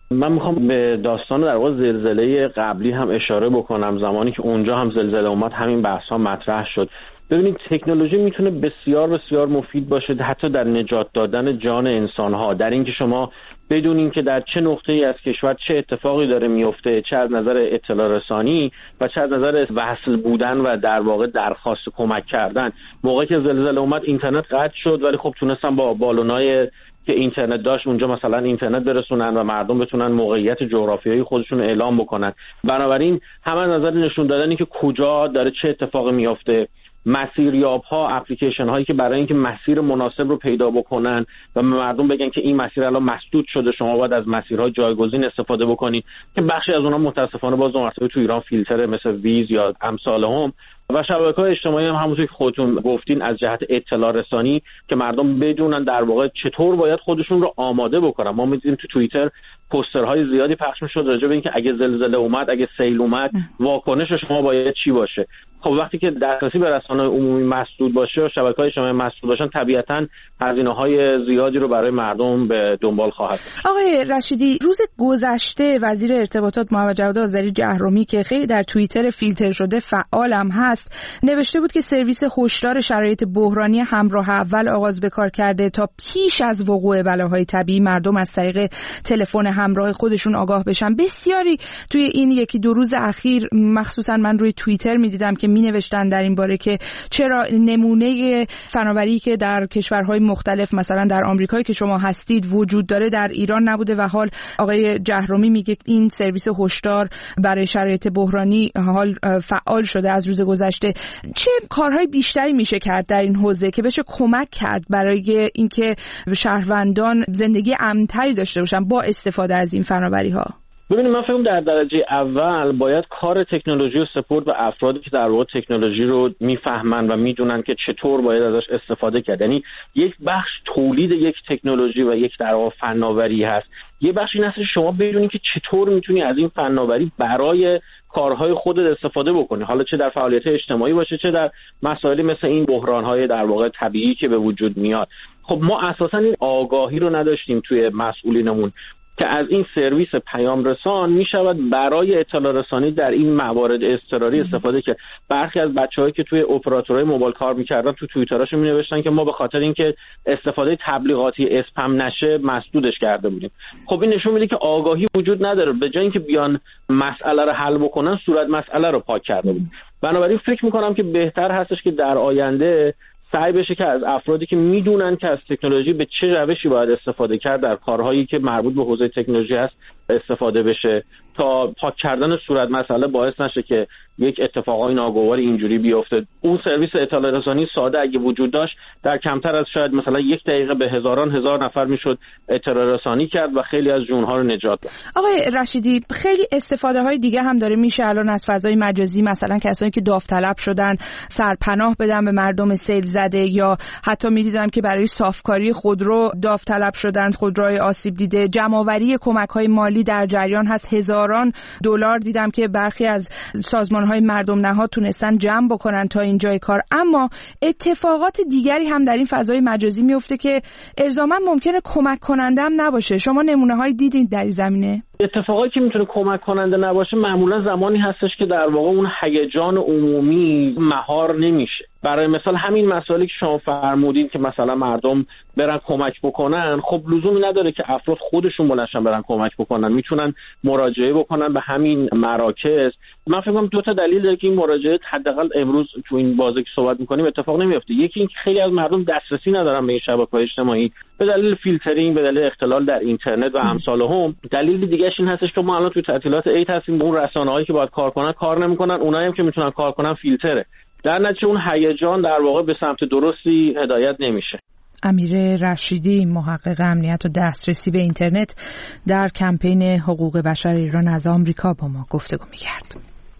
من میخوام به داستان در واقع زلزله قبلی هم اشاره بکنم. زمانی که اونجا هم زلزله اومد همین بحث ها مطرح شد. ببینید تکنولوژی میتونه بسیار بسیار مفید باشه حتی در نجات دادن جان انسان‌ها، در اینکه شما بدونین که در چه نقطه‌ای از کشور چه اتفاقی داره میفته، چه از نظر اطلاع رسانی و چه از نظر وصل بودن و در واقع درخواست کمک کردن. موقعی که زلزله اومد اینترنت قطع شد، ولی خب تونستن با بالونای که اینترنت داشت اونجا مثلا اینترنت برسونن و مردم بتونن موقعیت جغرافیایی خودشون اعلام بکنن. بنابراین هم از نظر نشون دادنی که کجا داره چه اتفاقی میفته، مسیریاب ها، اپلیکیشن هایی که برای اینکه مسیر مناسب رو پیدا بکنن و مردم بگن که این مسیر الان مسدود شده، شما باید از مسیرهای جایگزین استفاده بکنید، که بخشی از اونها متاسفانه باز مرتبه تو ایران فیلتر مثل ویز یا امثال هم و شبکه‌های اجتماعی هم همونطور که خودتون گفتین از جهت اطلاع رسانی که مردم بدونن در واقع چطور باید خودشون رو آماده بکنن. ما می‌دیدیم تو توییتر پوسترهای زیادی پخش می‌شد راجع به اینکه اگه زلزله اومد، اگه سیل اومد، واکنش شما باید چی باشه. خب وقتی که دسترسی به رسانه‌های عمومی مسدود باشه و شبکه‌های اجتماعی مسدود باشن، طبیعتاً هزینه‌های زیادی رو برای مردم به دنبال خواهد داشت. آقای رشیدی، روز گذشته وزیر ارتباطات محمد جواد آذری جهرومی که خیلی در توییتر فیلتر شده فعالم هست، نوشته بود که سرویس هشدار شرایط بحرانی همراه اول آغاز به کار کرده تا پیش از وقوع بلاهای طبیعی مردم از طریق تلفن همراه خودشون آگاه بشن. بسیاری توی این یکی دو روز اخیر مخصوصا من روی توییتر می‌دیدم که می‌نوشتن در این باره که چرا نمونه فناوری که در کشورهای مختلف مثلا در آمریکایی که شما هستید وجود داره در ایران نبوده و حال آقای جهرومی میگه این سرویس هشدار برای شرایط بحرانی حال فعال شده از روز گذشته. چه کارهای بیشتری میشه کرد در این حوزه که بشه کمک کرد برای اینکه شهروندان زندگی امن‌تری داشته باشن با استفاده از این فناوری‌ها؟ ببینید، من فکرم در درجه اول باید کار تکنولوژی رو سپرد و افرادی که در واقع تکنولوژی رو میفهمن و میدونن که چطور باید ازش استفاده کرد. یعنی یک بخش تولید یک تکنولوژی و یک در واقع فناوری هست، یه بخش این هست که شما بدونید که چطور میتونی از این فناوری برای کارهای خودت استفاده بکنی، حالا چه در فعالیت اجتماعی باشه چه در مسائلی مثل این بحران‌های در واقع طبیعی که به وجود میاد. خب ما اساساً این آگاهی رو نداشتیم توی مسئولینمون که از این سرویس پیام رسان می شود برای اطلاع رسانی در این موارد اضطراری استفاده کرد. برخی از بچه‌هایی که توی اپراتورهای موبایل کار می‌کردن تو توییتراشون می‌نوشتن که ما به خاطر اینکه استفاده تبلیغاتی اسپم نشه مسدودش کرده بودیم. خب این نشون میده که آگاهی وجود نداره، به جای اینکه بیان مسئله رو حل بکنن صورت مسئله رو پاک کرده بود. بنابراین فکر می‌کنم که بهتر هستش که در آینده سعی بشه که از افرادی که میدونن که از تکنولوژی به چه روشی باید استفاده کرد در کارهایی که مربوط به حوزه تکنولوژی هست استفاده بشه تا پاک کردن صورت مسئله باعث نشه که یک اتفاقای ناگواری اینجوری بیفته. اون سرویس اطلاع رسانی ساده اگه وجود داشت در کمتر از شاید مثلا یک دقیقه به هزاران هزار نفر میشد اطلاع رسانی کرد و خیلی از جونها رو نجات داد. آقای رشیدی، خیلی استفاده های دیگه هم داره میشه الان از فضای مجازی، مثلا کسایی که داوطلب شدن سرپناه بدن به مردم سیل زده، یا حتی میدیدم که برای صافکاری خودرو داوطلب شدن، خودروهای آسیب دیده، جمع‌آوری کمک‌های مالی در جریان هست. هزاران دلار دیدم که برخی از سازمان‌های مردم نهاد تونستن جمع بکنن تا اینجای کار. اما اتفاقات دیگری هم در این فضای مجازی میفته که الزاما ممکنه کمک کننده هم نباشه. شما نمونه‌های دیدید در این زمینه؟ اتفاقایی که میتونه کمک کننده نباشه معمولا زمانی هستش که در واقع اون هیجان عمومی مهار نمیشه. برای مثال همین مسائلی که شما فرمودین که مثلا مردم برن کمک بکنن، خب لزومی نداره که افراد خودشون بلنشن برن کمک بکنن، میتونن مراجعه بکنن به همین مراکز. من فکر کنم دو تا دلیل داره که این مراجعه حداقل امروز تو این بازه که صحبت می‌کنیم اتفاق نمیفته. یکی اینکه خیلی از مردم دسترسی ندارن به این شبکه‌های اجتماعی به دلیل فیلترینگ، به دلیل اختلال در اینترنت و امثال هم. دلیل دیگه این هستش که ما الان تو تعطیلات عید هستیم، به اون رسانه‌هایی که باید کار کنن کار نمی‌کنن، اونایی هم که میتونن کار کنن فیلتره. در نتیجه اون هیجان در واقع به سمت درستی هدایت نمیشه. امیر رشیدی، محقق امنیت و دسترسی به اینترنت در کمپین حقوق بشر ایران از آمریکا با ما گفتگو می‌کرد.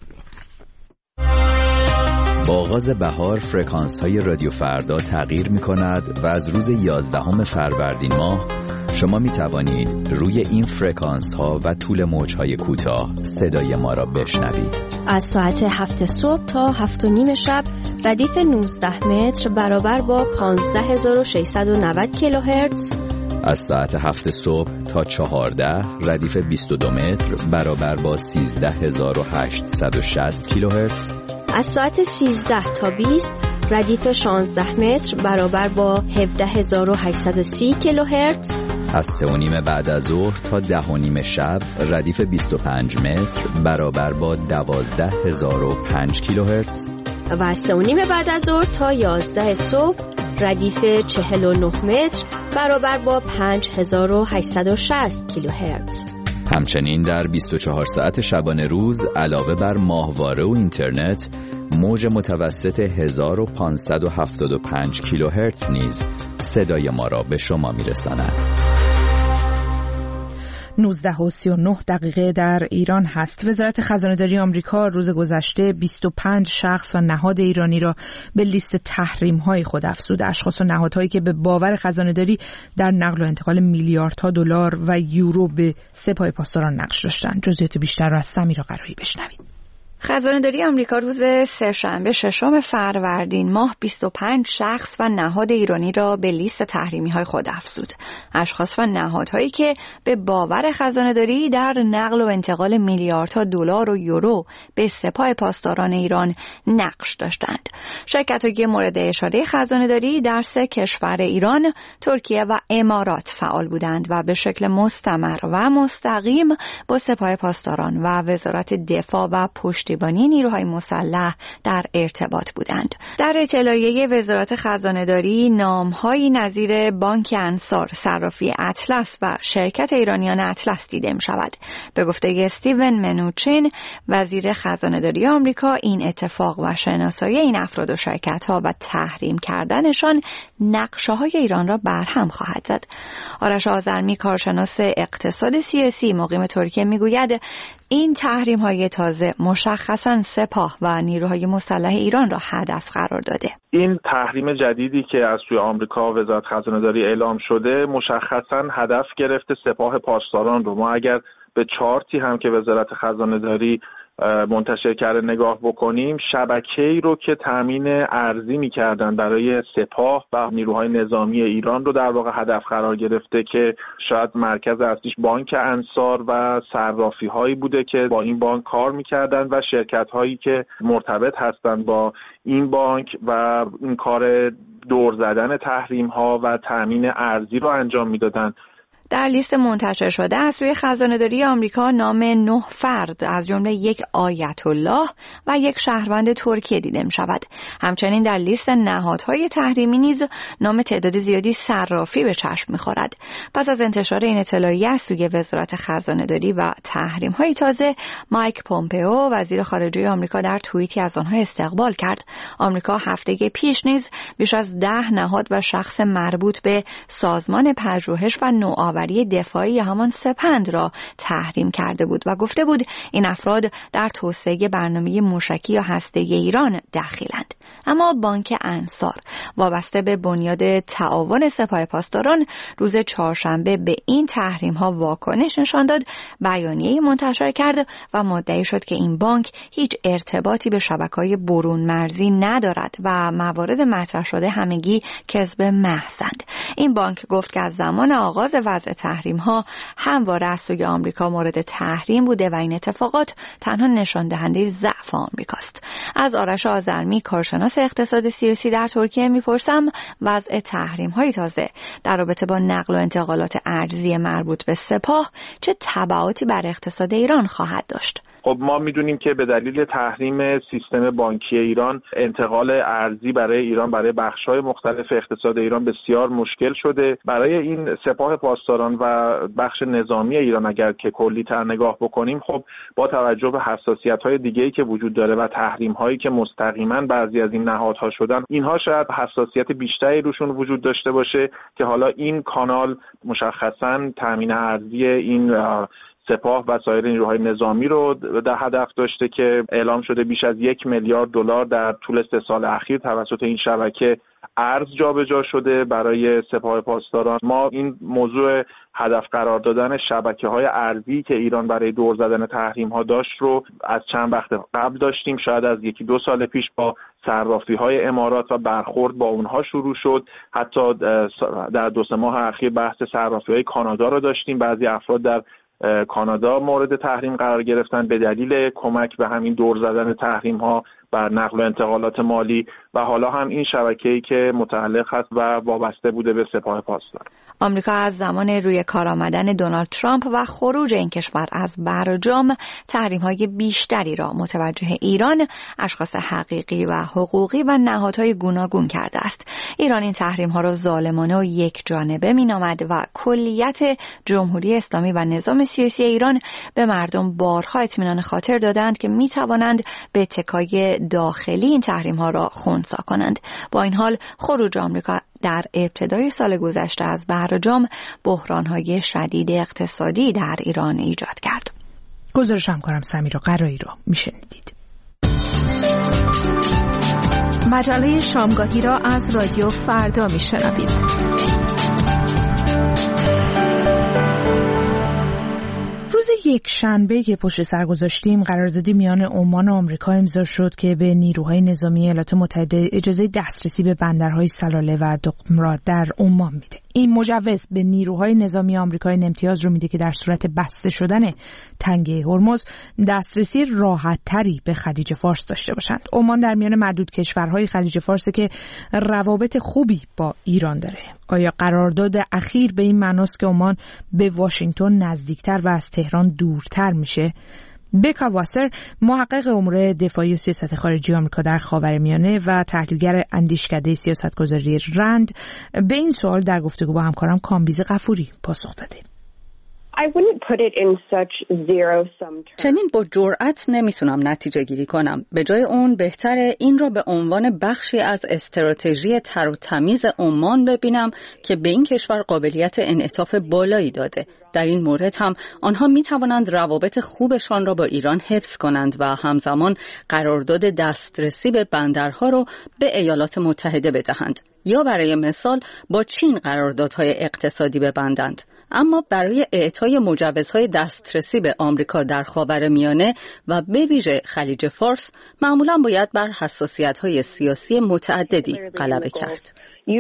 با آغاز بهار فرکانس‌های رادیو فردا تغییر می‌کند و از روز یازدهم فروردین ماه شما می توانید روی این فرکانس ها و طول موج های کوتاه صدای ما را بشنوید. از ساعت هفت صبح تا هفت و نیم شب ردیف نوزده متر برابر با پانزده هزار و ششصد و نود کیلوهرتز از ساعت هفت صبح تا چهارده ردیف بیست و دو متر برابر با سیزده هزار و هشتصد و شصت کیلوهرتز. از ساعت سیزده تا بیست ردیف شانزده متر برابر با هفده هزار و هشتصد و سی کیلوهرتز. از سه و نیم بعد از ظهر تا ده و نیم شب ردیف بیست و پنج متر برابر با دوازده هزار و پنج کیلوهرتز. و از سه و نیم بعد از ظهر تا یازده صبح ردیف چهل و نه متر برابر با پنج هزار و هشتصد و شصت کیلوهرتز. همچنین در بیست و چهار ساعت شبانه روز علاوه بر ماهواره و اینترنت، موج متوسط هزار و پانصد و هفتاد و پنج کیلوهرتز نیز صدای ما را به شما میرساند. نوزده و سی و نه دقیقه در ایران هست. وزارت خزانه‌داری آمریکا روز گذشته بیست و پنج شخص و نهاد ایرانی را به لیست تحریم‌های خود افزود. اشخاص و نهادهایی که به باور خزانه‌داری در نقل و انتقال میلیاردها دلار و یورو به سپاه پاسداران نقش داشتند. جزئیات بیشتر را از سمیرا قرایی بشنوید. خزانه‌داری آمریکا روز سه‌شنبه ششم فروردین ماه بیست و پنج شخص و نهاد ایرانی را به لیست تحریمی‌های خود افزود. اشخاص و نهادهایی که به باور خزانه‌داری در نقل و انتقال میلیاردها دلار و یورو به سپاه پاسداران ایران نقش داشتند. شرکت‌های مورد اشاره خزانه‌داری در سه کشور ایران، ترکیه و امارات فعال بودند و به شکل مستمر و مستقیم با سپاه پاسداران و وزارت دفاع و پشت پشتیبانی نیروهای مسلح در ارتباط بودند. در اطلاعیه وزارت خزانه‌داری نام‌هایی نظیر بانک انصار، صرافی اطلس و شرکت ایرانیان اطلس دیده می‌شود. به گفته استیون منوچین، وزیر خزانه‌داری آمریکا، این اتفاق و شناسایی این افراد و شرکت‌ها و تحریم کردنشان نقشه‌های ایران را برهم خواهد زد. آرش آذرمی، کارشناس اقتصاد سیاسی مقیم ترکیه، می‌گوید این تحریم‌های تازه مشخصاً سپاه و نیروهای مسلح ایران را هدف قرار داده. این تحریم جدیدی که از سوی آمریکا و وزارت خزانه‌داری اعلام شده مشخصاً هدف گرفته سپاه پاسداران رو. ما اگر به چارتی هم که وزارت خزانه‌داری منتشر کرده نگاه بکنیم، شبکه‌ای رو که تامین ارزی می‌کردن برای سپاه و نیروهای نظامی ایران رو در واقع هدف قرار گرفته که شاید مرکز اصلیش بانک انصار و صرافی‌هایی بوده که با این بانک کار می‌کردن و شرکت‌هایی که مرتبط هستند با این بانک و این کار دور زدن تحریم‌ها و تامین ارزی رو انجام می‌دادن. در لیست منتشر شده از سوی خزانه‌داری آمریکا نام نه فرد از جمله یک آیت الله و یک شهروند ترکیه دیده می‌شود. همچنین در لیست نهادهای تحریمی نیز نام تعداد زیادی صرافی به چشم می‌خورد. پس از انتشار این اطلاعیه از سوی وزارت خزانه‌داری و تحریم‌های تازه، مایک پومپئو وزیر خارجه آمریکا در توییتی از آنها استقبال کرد. آمریکا هفته پیش نیز بیش از ده نهاد و شخص مربوط به سازمان پژوهش و نوآوری دفاعی همان سپند را تحریم کرده بود و گفته بود این افراد در توسعه برنامه موشکی یا هسته‌ای ایران دخیلند. اما بانک انصار وابسته به بنیاد تعاون سپاه پاسداران روز چهارشنبه به این تحریم ها واکنش نشان داد، بیانیه‌ای منتشر کرد و مدعی شد که این بانک هیچ ارتباطی به شبکه‌های برون مرزی ندارد و موارد مطرح شده همگی کذب محضند. این بانک گفت که از زمان آغاز وضع تحریم ها همواره از سوی آمریکا مورد تحریم بوده و این اتفاقات تنها نشان دهنده ضعف آمریکاست. از آرش آذرمی، کارشناس اقتصاد سیاسی در ترکیه، میپرسم وضع تحریم های تازه در رابطه با نقل و انتقالات ارزی مربوط به سپاه چه تبعاتی بر اقتصاد ایران خواهد داشت؟ خب ما میدونیم که به دلیل تحریم سیستم بانکی ایران انتقال ارزی برای ایران برای بخش‌های مختلف اقتصاد ایران بسیار مشکل شده. برای این سپاه پاسداران و بخش نظامی ایران اگر که کلی‌تر نگاه بکنیم، خب با توجه به حساسیت‌های دیگه‌ای که وجود داره و تحریم‌هایی که مستقیماً بعضی از این نهادها شدن، اینها شاید حساسیت بیشتری روشون وجود داشته باشه که حالا این کانال مشخصاً تامین ارزی این سپاه و سایر نیروهای نظامی رو در هدف داشته که اعلام شده بیش از یک میلیارد دلار در طول سه سال اخیر توسط این شبکه ارز جابجا شده برای سپاه پاسداران. ما این موضوع هدف قرار دادن شبکه‌های ارزی که ایران برای دور زدن تحریم‌ها داشت رو از چند وقت قبل داشتیم. شاید از یکی دو سال پیش با صرافی‌های امارات و برخورد با اونها شروع شد. حتی در دو سه ماه اخیر بحث صرافی‌های کانادا رو داشتیم. بعضی افراد در کانادا مورد تحریم قرار گرفتن به دلیل کمک به همین دور زدن تحریم‌ها بر نقل و انتقالات مالی و حالا هم این شبکه‌ای که متعلق هست و وابسته بوده به سپاه پاسدار. آمریکا از زمان روی کار آمدن دونالد ترامپ و خروج این کشور از برجام تحریم‌های بیشتری را متوجه ایران، اشخاص حقیقی و حقوقی و نهادهای گوناگون کرده است. ایران این تحریم‌ها را ظالمانه و یک جانبه می‌نامد و کلیت جمهوری اسلامی و نظام سیاسی ایران به مردم بارها اطمینان خاطر دادند که می‌توانند به اتکای داخلی این تحریم‌ها را خنثی کنند. با این حال خروج آمریکا در ابتدای سال گذشته از برجام بحران‌های شدید اقتصادی در ایران ایجاد کرد. گزارش همکارم سمیرا قرایی رو میشنیدید. مجله شامگاهی را از رادیو فردا میشنوید. روز یک شنبه که پشت سر گذاشتیم قراردادی میان عمان و آمریکا امضا شد که به نیروهای نظامی ایالات متحده اجازه دسترسی به بندرهای سلاله و دقم را در عمان میده. این مجوز به نیروهای نظامی آمریکا این امتیاز رو میده که در صورت بسته شدن تنگه هرمز دسترسی راحت‌تری به خلیج فارس داشته باشند. عمان در میان معدود کشورهای خلیج فارس که روابط خوبی با ایران داره. آیا قرارداد اخیر به این معناست که عمان به واشنگتن نزدیکتر و از تهران دورتر میشه؟ بکا واسر، محقق امور دفاعی و سیاست خارجی آمریکا در خاورمیانه و تحلیلگر اندیشکده سیاستگذاری رند، به این سوال در گفتگو با همکارم کامبیز غفوری پاسخ داده. چنین با جرأت نمیتونم نتیجه گیری کنم. به جای اون بهتره این را به عنوان بخشی از استراتژی تر و تمیز عمان ببینم که به این کشور قابلیت انعطاف بالایی داده. در این مورد هم آنها می توانند روابط خوبشان را با ایران حفظ کنند و همزمان قرارداد دسترسی به بندرها را به ایالات متحده بدهند یا برای مثال با چین قراردادهای اقتصادی ببندند. اما برای اعطای مجوزهای دسترسی به آمریکا در خاورمیانه و به ویژه خلیج فارس معمولاً باید بر حساسیت‌های سیاسی متعددی غلبه کرد.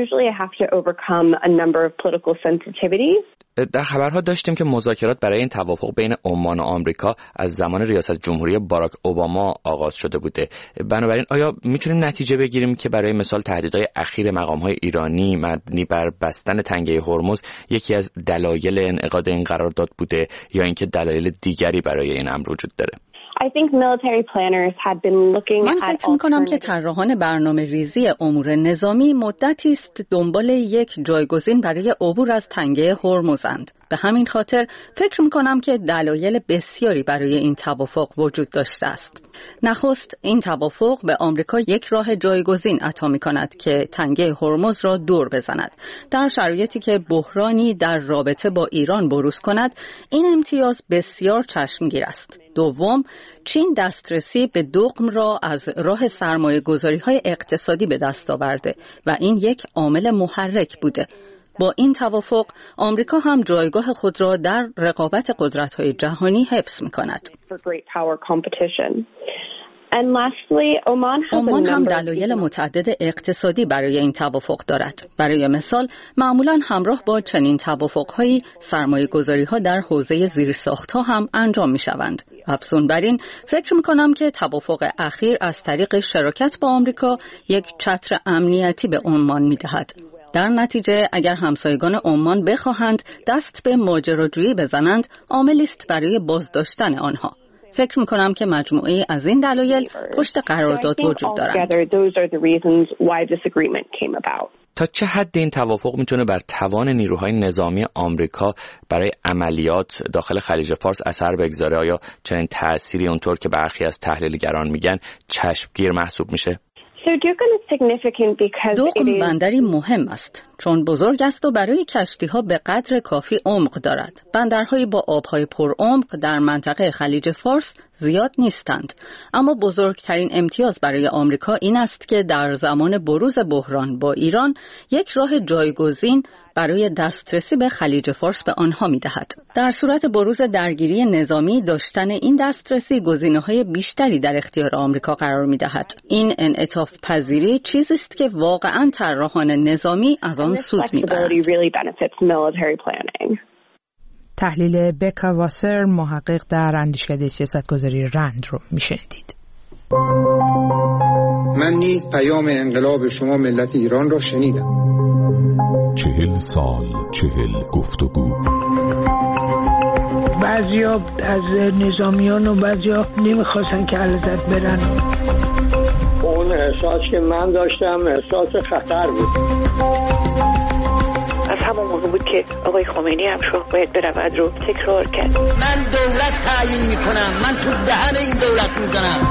در خبرها داشتیم که مذاکرات برای این توافق بین عمان و آمریکا از زمان ریاست جمهوری باراک اوباما آغاز شده بوده. بنابراین آیا میتونیم نتیجه بگیریم که برای مثال تهدیدهای اخیر مقام‌های ایرانی مبنی بر بستن تنگه هرمز یکی از دلایل انعقاد این قرارداد بوده یا اینکه دلایل دیگری برای این امر وجود داره؟ من فکر می‌کنم که طراحان برنامه ریزی امور نظامی مدتی است دنبال یک جایگزین برای عبور از تنگه هرمزند. به همین خاطر فکر می‌کنم که دلایل بسیاری برای این توافق وجود داشته است. نخست این توافق به آمریکا یک راه جایگزین عطا می‌کند که تنگه هرمز را دور بزند. در شرایطی که بحرانی در رابطه با ایران بروز کند، این امتیاز بسیار چشمگیر است. دوم، چین دسترسی به دقم را از راه سرمایه‌گذاری‌های اقتصادی به دست آورده و این یک عامل محرک بوده. با این توافق آمریکا هم جایگاه خود را در رقابت قدرت‌های جهانی حفظ می‌کند. عمان هم دلایل متعدد اقتصادی برای این توافق دارد. برای مثال، معمولاً همراه با چنین توافق‌هایی سرمایه‌گذاری‌ها در حوزه زیرساخت‌ها هم انجام می‌شوند. افزون بر این، فکر می‌کنم که توافق اخیر از طریق شراکت با آمریکا یک چتر امنیتی به عمان می‌دهد. در نتیجه اگر همسایگان عمان بخواهند دست به ماجراجویی بزنند، عاملی است برای بازداشتن آنها. فکر می‌کنم که مجموعه از این دلایل پشت قرارداد وجود دارند. تا چه حد این توافق میتونه بر توان نیروهای نظامی آمریکا برای عملیات داخل خلیج فارس اثر بگذاره؟ آیا چنین تأثیری اونطور که برخی از تحلیلگران میگن چشمگیر محسوب میشه؟ دوغم بندری مهم است چون بزرگ است و برای کشتی‌ها به قدر کافی عمق دارد. بندرهایی با آب‌های پرعمق در منطقه خلیج فارس زیاد نیستند، اما بزرگترین امتیاز برای آمریکا این است که در زمان بروز بحران با ایران یک راه جایگزین برای دسترسی به خلیج فارس به آنها می‌دهد. در صورت بروز درگیری نظامی داشتن این دسترسی گزینه‌های بیشتری در اختیار آمریکا قرار می‌دهد. این انعطاف پذیری چیزی است که واقعاً طراحان نظامی از آن سود می‌برند. تحلیل بکا واسر، محقق در اندیشکده سیاستگذاری رند رو میشنیدید. من نیز پیام انقلاب شما ملت ایران را شنیدم. چهل سال، چهل گفتگو. بعضیا از نظامیان و بعضیا نمیخواستن که علازت برن. اون احساس که من داشتم احساس خطر بود. از همون موقع بود که آقای خمینی هم شد باید برود رو تکرار کرد. من دولت تعیین میکنم، من تو دهن این دولت میزنم.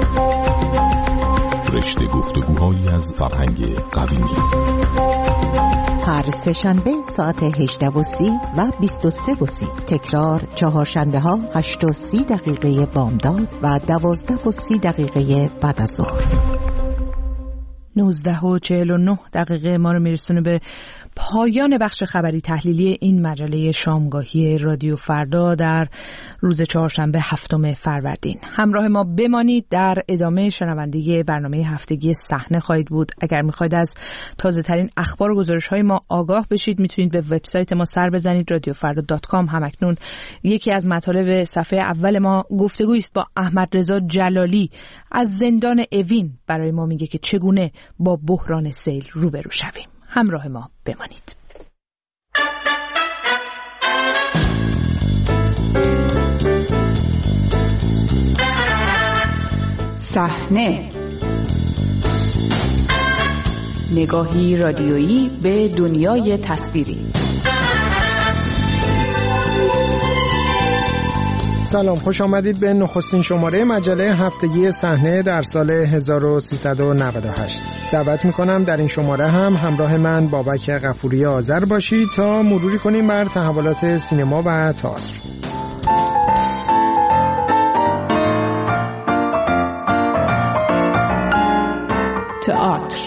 رشته گفتگوهایی از فرهنگ قدیمی. هر سه شنبه ساعت هجده و سی و بیست و سه و سی، تکرار چهارشنبه ها هشت و سی دقیقه بامداد و دوازده و سی دقیقه بعد از ظهر. نوزده و چهل و نه دقیقه ما رو میرسونه به پایان بخش خبری تحلیلی این مجله شامگاهی رادیو فردا در روز چهارشنبه هفتم فروردین. همراه ما بمانید. در ادامه شنونده برنامه هفتگی صحنه خواهید بود. اگر میخواید از تازه ترین اخبار و گزارش های ما آگاه بشید میتونید به وبسایت ما سر بزنید رادیو فردا دات کام. همکنون یکی از مطالب صفحه اول ما گفتگویی است با احمد رضا جلالی از زندان اوین. برای ما میگه که چگونه با بحران سیل روبرو شویم. همراه ما بمانید. صحنه، نگاهی رادیویی به دنیای تصویری. سلام، خوش آمدید به نخستین شماره مجله هفتگی صحنه در سال هزار و سیصد و نود و هشت. دعوت میکنم در این شماره هم همراه من بابک غفوری آذر باشید تا مروری کنیم بر تحولات سینما و تئاتر. تئاتر.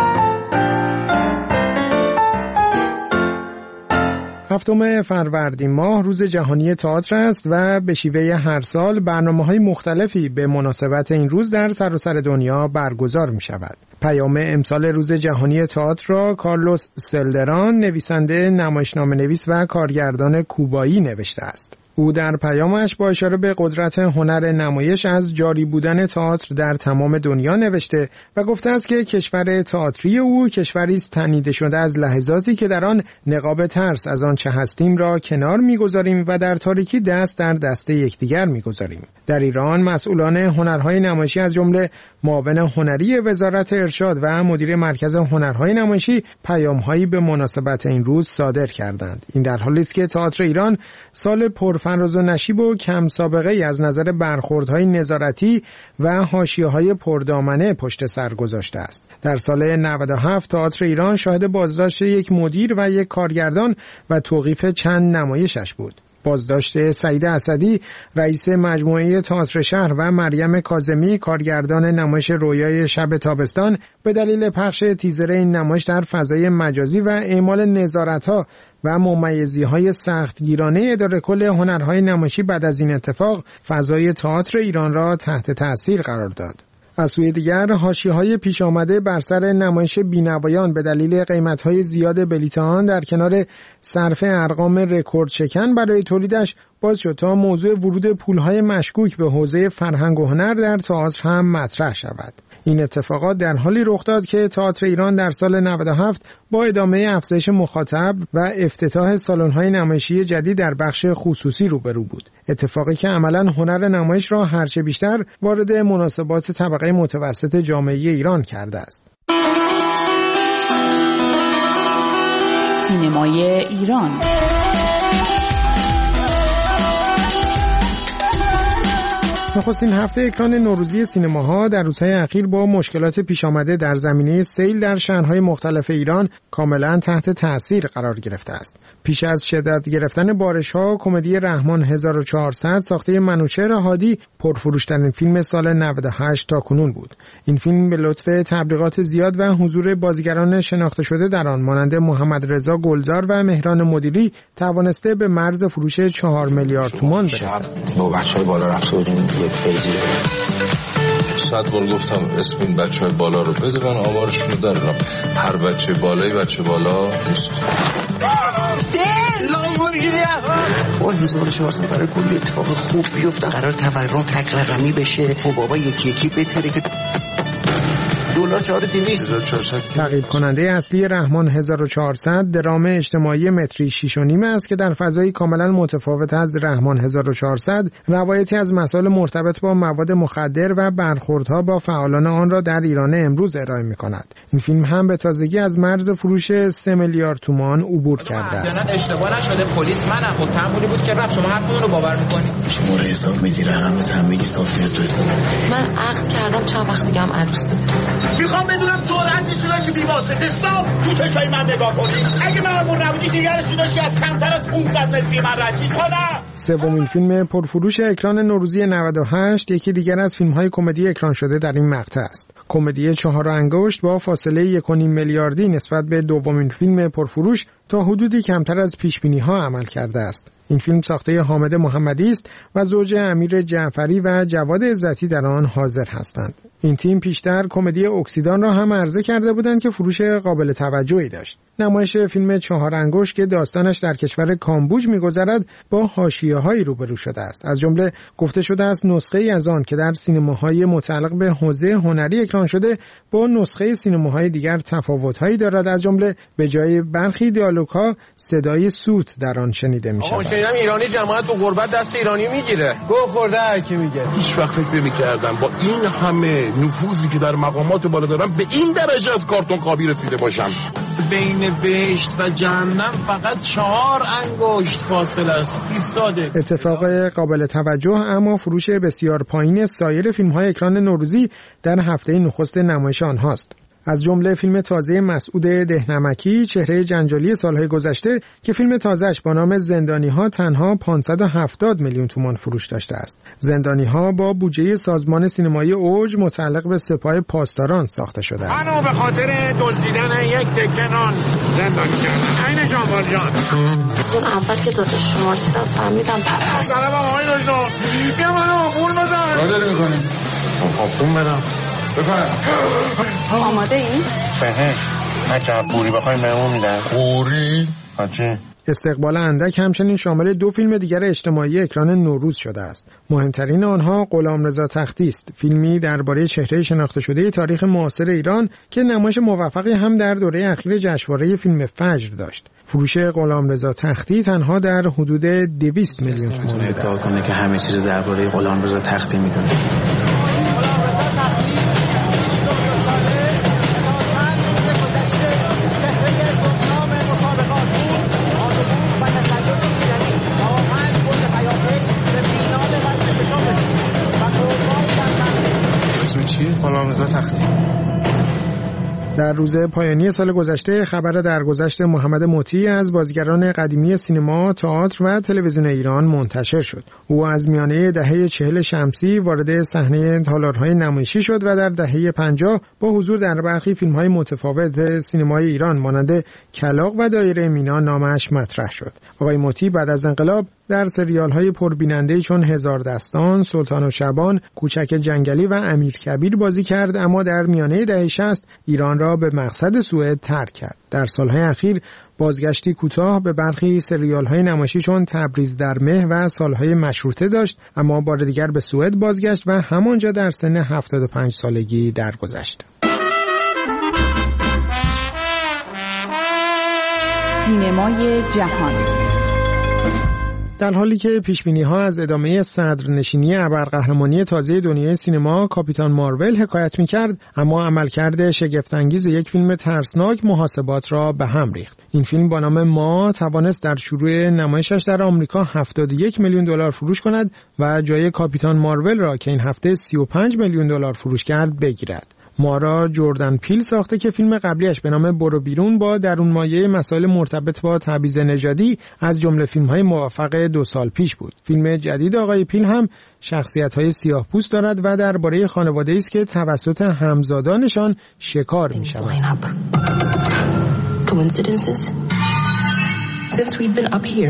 هفتم فروردین ماه روز جهانی تئاتر است و به شیوه هر سال برنامه‌های مختلفی به مناسبت این روز در سراسر دنیا برگزار می شود. پیام امسال روز جهانی تئاتر را کارلوس سلدران، نویسنده، نمایشنامه نویس و کارگردان کوبایی نوشته است. او در پیامش با اشاره به قدرت هنر نمایش از جاری بودن تئاتر در تمام دنیا نوشته و گفته است که کشور تئاتری او کشوری است تنیده شده از لحظاتی که در آن نقاب ترس از آن چه هستیم را کنار می‌گذاریم و در تاریکی دست در دست یکدیگر می‌گذاریم. در ایران مسئولان هنرهای نمایشی از جمله معاون هنری وزارت ارشاد و مدیر مرکز هنرهای نمایشی پیام‌هایی به مناسبت این روز صادر کردند. این در حالی است که تئاتر ایران سال پر فراز و نشیب و کم سابقه ای از نظر برخوردهای نظارتی و حاشیه‌های پردامنه پشت سر گذاشته است. در سال نود و هفت تئاتر ایران شاهد بازداشت یک مدیر و یک کارگردان و توقیف چند نمایشش بود. بازداشت سعید اسدی رئیس مجموعه تئاتر شهر و مریم کاظمی کارگردان نمایش رویای شب تابستان به دلیل پخش تیزر این نمایش در فضای مجازی و اعمال نظارت‌ها و ممیزی‌های سختگیرانه اداره کل هنرهای نمایشی بعد از این اتفاق فضای تئاتر ایران را تحت تأثیر قرار داد. از سوی دیگر حاشیه‌های پیش آمده بر سر نمایش بینوایان به دلیل قیمت‌های زیاد بلیط آن در کنار صرف ارقام رکورد شکن برای تولیدش باز شد تا موضوع ورود پول‌های مشکوک به حوزه فرهنگ و هنر در تئاتر هم مطرح شود. این اتفاقات در حالی رخ داد که تئاتر ایران در سال نود و هفت با ادامه افزایش مخاطب و افتتاح سالن‌های نمایشی جدید در بخش خصوصی روبرو بود. اتفاقی که عملاً هنر نمایش را هرچه بیشتر وارد مناسبات طبقه متوسط جامعه ایران کرده است. سینمای ایران. نخستین هفته اکران نوروزی سینماها در روزهای اخیر با مشکلات پیش آمده در زمینه سیل در شهرهای مختلف ایران کاملا تحت تأثیر قرار گرفته است. پیش از شدت گرفتن بارش‌ها، کمدی رحمان هزار و چهارصد ساخته منوچهر هادی پرفروش‌ترین فیلم سال نود و هشت تا کنون بود. این فیلم به لطف تبلیغات زیاد و حضور بازیگران شناخته شده در آن مانند محمد رضا گلزار و مهران مدیری توانسته به مرز فروش چهار میلیارد تومان برسد. با بچه‌های بالا رفت بودیم یک پیجی صد بار گفتم اسم این بچه‌های بالا رو بده من آمارشون رو دارم. هر بچه بالایی بچه بالا نیست. با هزار و چهارصد برای کلی اتفاق خوب بیفته قرار تورم تک رقمی بشه و بابا یکی یکی بهتره که دلار چهار دویست. تعقیب کننده اصلی رحمان هزار و چهارصد درام اجتماعی متری شیش و نیم است که در فضایی کاملا متفاوت از رحمان هزار و چهارصد روایتی از مسائل مرتبط با مواد مخدر و برخوردها با فعالان آن را در ایران امروز ارائه می‌کند. این فیلم هم به تازگی از مرز فروش سه میلیارد تومان عبور کرده است. اصلا اشتباه نشده، پلیس منم، خود تمولی بود که رفت. شما حرفمون رو باور می‌کنید؟ شما حساب میدی رقم زمینی صافی تو حساب. من عقد کردم چند وقت دیگه هم عروسی. میخوام بدونم سرعتشون رو که بیواسطه صاف تو چشای من نگاه کنید. اگه مامور نبودی دیگرشون داشتی از کمتر از پانصد متری من رد کنم. سومین فیلم پرفروش اکران نوروزی نود و هشت یکی دیگر از فیلم‌های کمدی اکران شده در این مقطع است. کمدی چهار انگشت با فاصله یک و نیم میلیاردی نسبت به دومین فیلم پرفروش تا حدودی کمتر از پیش‌بینی‌ها عمل کرده است. این فیلم ساخته حامد محمدی است و زوج امیر جعفری و جواد عزتی در آن حاضر هستند. این تیم پیشتر کمدی اکسیدان را هم عرضه کرده بودند که فروش قابل توجهی داشت. نمایش فیلم چهار انگشت که داستانش در کشور کامبوج می‌گذرد با حاشیه‌هایی روبرو شده است. از جمله گفته شده است نسخه‌ای از آن که در سینماهای متعلق به حوزه هنری اکران شده با نسخه سینماهای دیگر تفاوت‌هایی دارد. از جمله به جای برخی دیالوگ‌ها صدای سوت در آن شنیده می‌شود. شنیدم ایرانی جماعت تو غربت دست ایرانی میگیره. گو خورده هر کی میگه. هیچ وقت فکر نمی‌کردم با این همه نفوذی که در مقامات بالا دارم به این درجه از کارتون خوابی رسیده باشم. بین بهشت و جهنم فقط چهار انگشت فاصله است. ایستاده. اتفاق قابل توجه اما فروش بسیار پایین سایر فیلم‌های اکران نوروزی در هفته نخست نمایش آنهاست. از جمله فیلم تازه مسعود دهنمکی چهره جنجالی سالهای گذشته که فیلم تازهش با نام زندانی‌ها تنها پانصد و هفتاد میلیون تومان فروش داشته است. زندانی‌ها با بودجه سازمان سینمایی اوج متعلق به سپاه پاسداران ساخته شده است. منو به خاطر دزدیدن یک تکه نان زندانی کردن. عین جانبال جان. اون اول که داداش شما دیدم فهمیدم پرپس. سلام آقای دکتر. بیا منو آمور بزن. چه داری می‌کنی؟ خب برم. آماده این؟ بهش عجب بوری بخوایم بهمون میدن. بوری؟ حاجی استقبال اندک همچنین شامل دو فیلم دیگر اجتماعی اکران نوروز شده است. مهمترین آنها غلامرضا تختی است، فیلمی درباره چهره شناخته شده تاریخ معاصر ایران که نمایش موفقی هم در دوره اخیر جشنواره فیلم فجر داشت. فروش غلامرضا تختی تنها در حدود دویست میلیون تومان ادعا کنه که همه چیز درباره غلامرضا تختی میدونه. غلامرضا تختی. در روز پایانی سال گذشته خبر درگذشت محمد مطیع از بازیگران قدیمی سینما، تئاتر و تلویزیون ایران منتشر شد. او از میانه دهه چهل شمسی وارد صحنه تالارهای نمایشی شد و در دهه پنجاه با حضور در برخی فیلم‌های متفاوت سینمای ایران مانند کلاغ و دایره مینا نامش مطرح شد. آقای مطیع بعد از انقلاب در سریال‌های پربیننده چون هزار دستان، سلطان و شبان، کوچک جنگلی و امیرکبیر بازی کرد، اما در میانه دهه شصت ایران را به مقصد سوئد ترک کرد. در سالهای اخیر بازگشتی کوتاه به برخی سریال‌های نمایشی چون تبریز در مه و سالهای مشروطه داشت، اما بار دیگر به سوئد بازگشت و همانجا در سن هفتاد و پنج سالگی درگذشت. سینمای جهان. در حالی که پیشبینی‌ها از ادامه صدرنشینی ابرقهرمانی تازه دنیای سینما کاپیتان مارول حکایت می‌کرد، اما عملکرد شگفت‌انگیز یک فیلم ترسناک محاسبات را به هم ریخت. این فیلم با نام ما توانست در شروع نمایشش در آمریکا هفتاد و یک میلیون دلار فروش کند و جای کاپیتان مارول را که این هفته سی و پنج میلیون دلار فروش کرد بگیرد. ما را جردن پیل ساخته که فیلم قبلیش به نام برو بیرون با درون مایه مسائل مرتبط با تبعیض نژادی از جمله فیلم‌های موفق دو سال پیش بود. فیلم جدید آقای پیل هم شخصیت‌های سیاه‌پوست دارد و درباره خانواده‌ای است که توسط همزادانشان شکار می‌شوند. Coincidences? Since we've been up here,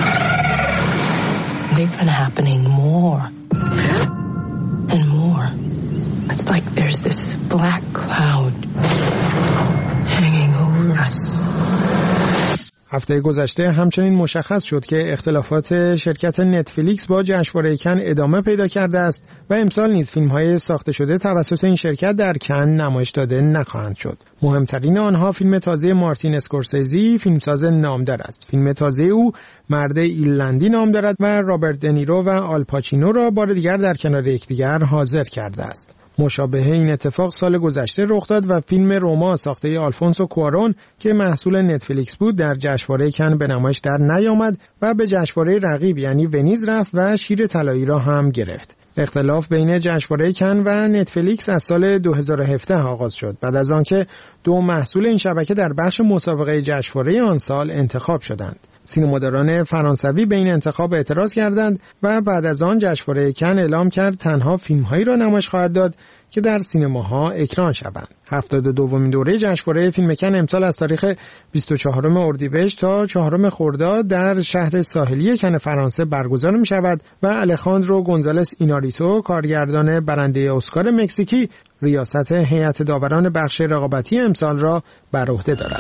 they've been happening more and more. It's like there's this black cloud hanging over us. هفته گذشته همچنین مشخص شد که اختلافات شرکت نتفلیکس با جشنواره کن ادامه پیدا کرده است و امسال نیز فیلم‌های ساخته شده توسط این شرکت در کن نمایش داده نخواهند شد. مهمترین آنها فیلم تازه مارتین اسکورسیزی، فیلمساز نامدار است. فیلم تازه او مرد ایرلندی نام دارد و رابرت دنیرو و آلپاچینو را بار دیگر در کنار یکدیگر حاضر کرده است. مشابه این اتفاق سال گذشته رخ داد و فیلم روما ساخته آلفونسو کوارون که محصول نتفلیکس بود در جشنواره کن به نمایش در نیامد و به جشنواره رقیب یعنی ونیز رفت و شیر طلایی را هم گرفت. اختلاف بین جشنواره کن و نتفلیکس از سال دو هزار و هفده آغاز شد بعد از آنکه دو محصول این شبکه در بخش مسابقه جشنواره آن سال انتخاب شدند. سینماداران فرانسوی به این انتخاب اعتراض کردند و بعد از آن جشنواره کن اعلام کرد تنها فیلم‌هایی را نمایش خواهد داد که در سینماها اکران شوند. هفتاد و دومین دوره جشنواره فیلم کن امسال از تاریخ بیست و چهارم اردیبهشت تا چهارم خرداد در شهر ساحلی کن فرانسه برگزار می شود و الخاندرو گونزالس ایناریتو کارگردان برنده اسکار مکزیکی ریاست هیئت داوران بخش رقابتی امسال را بر عهده دارد.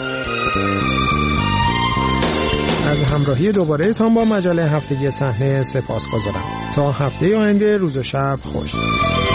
از همراهی دوباره تان با مجله هفتگی صحنه سپاسگزارم. تا هفته آینده روز و شب خوش.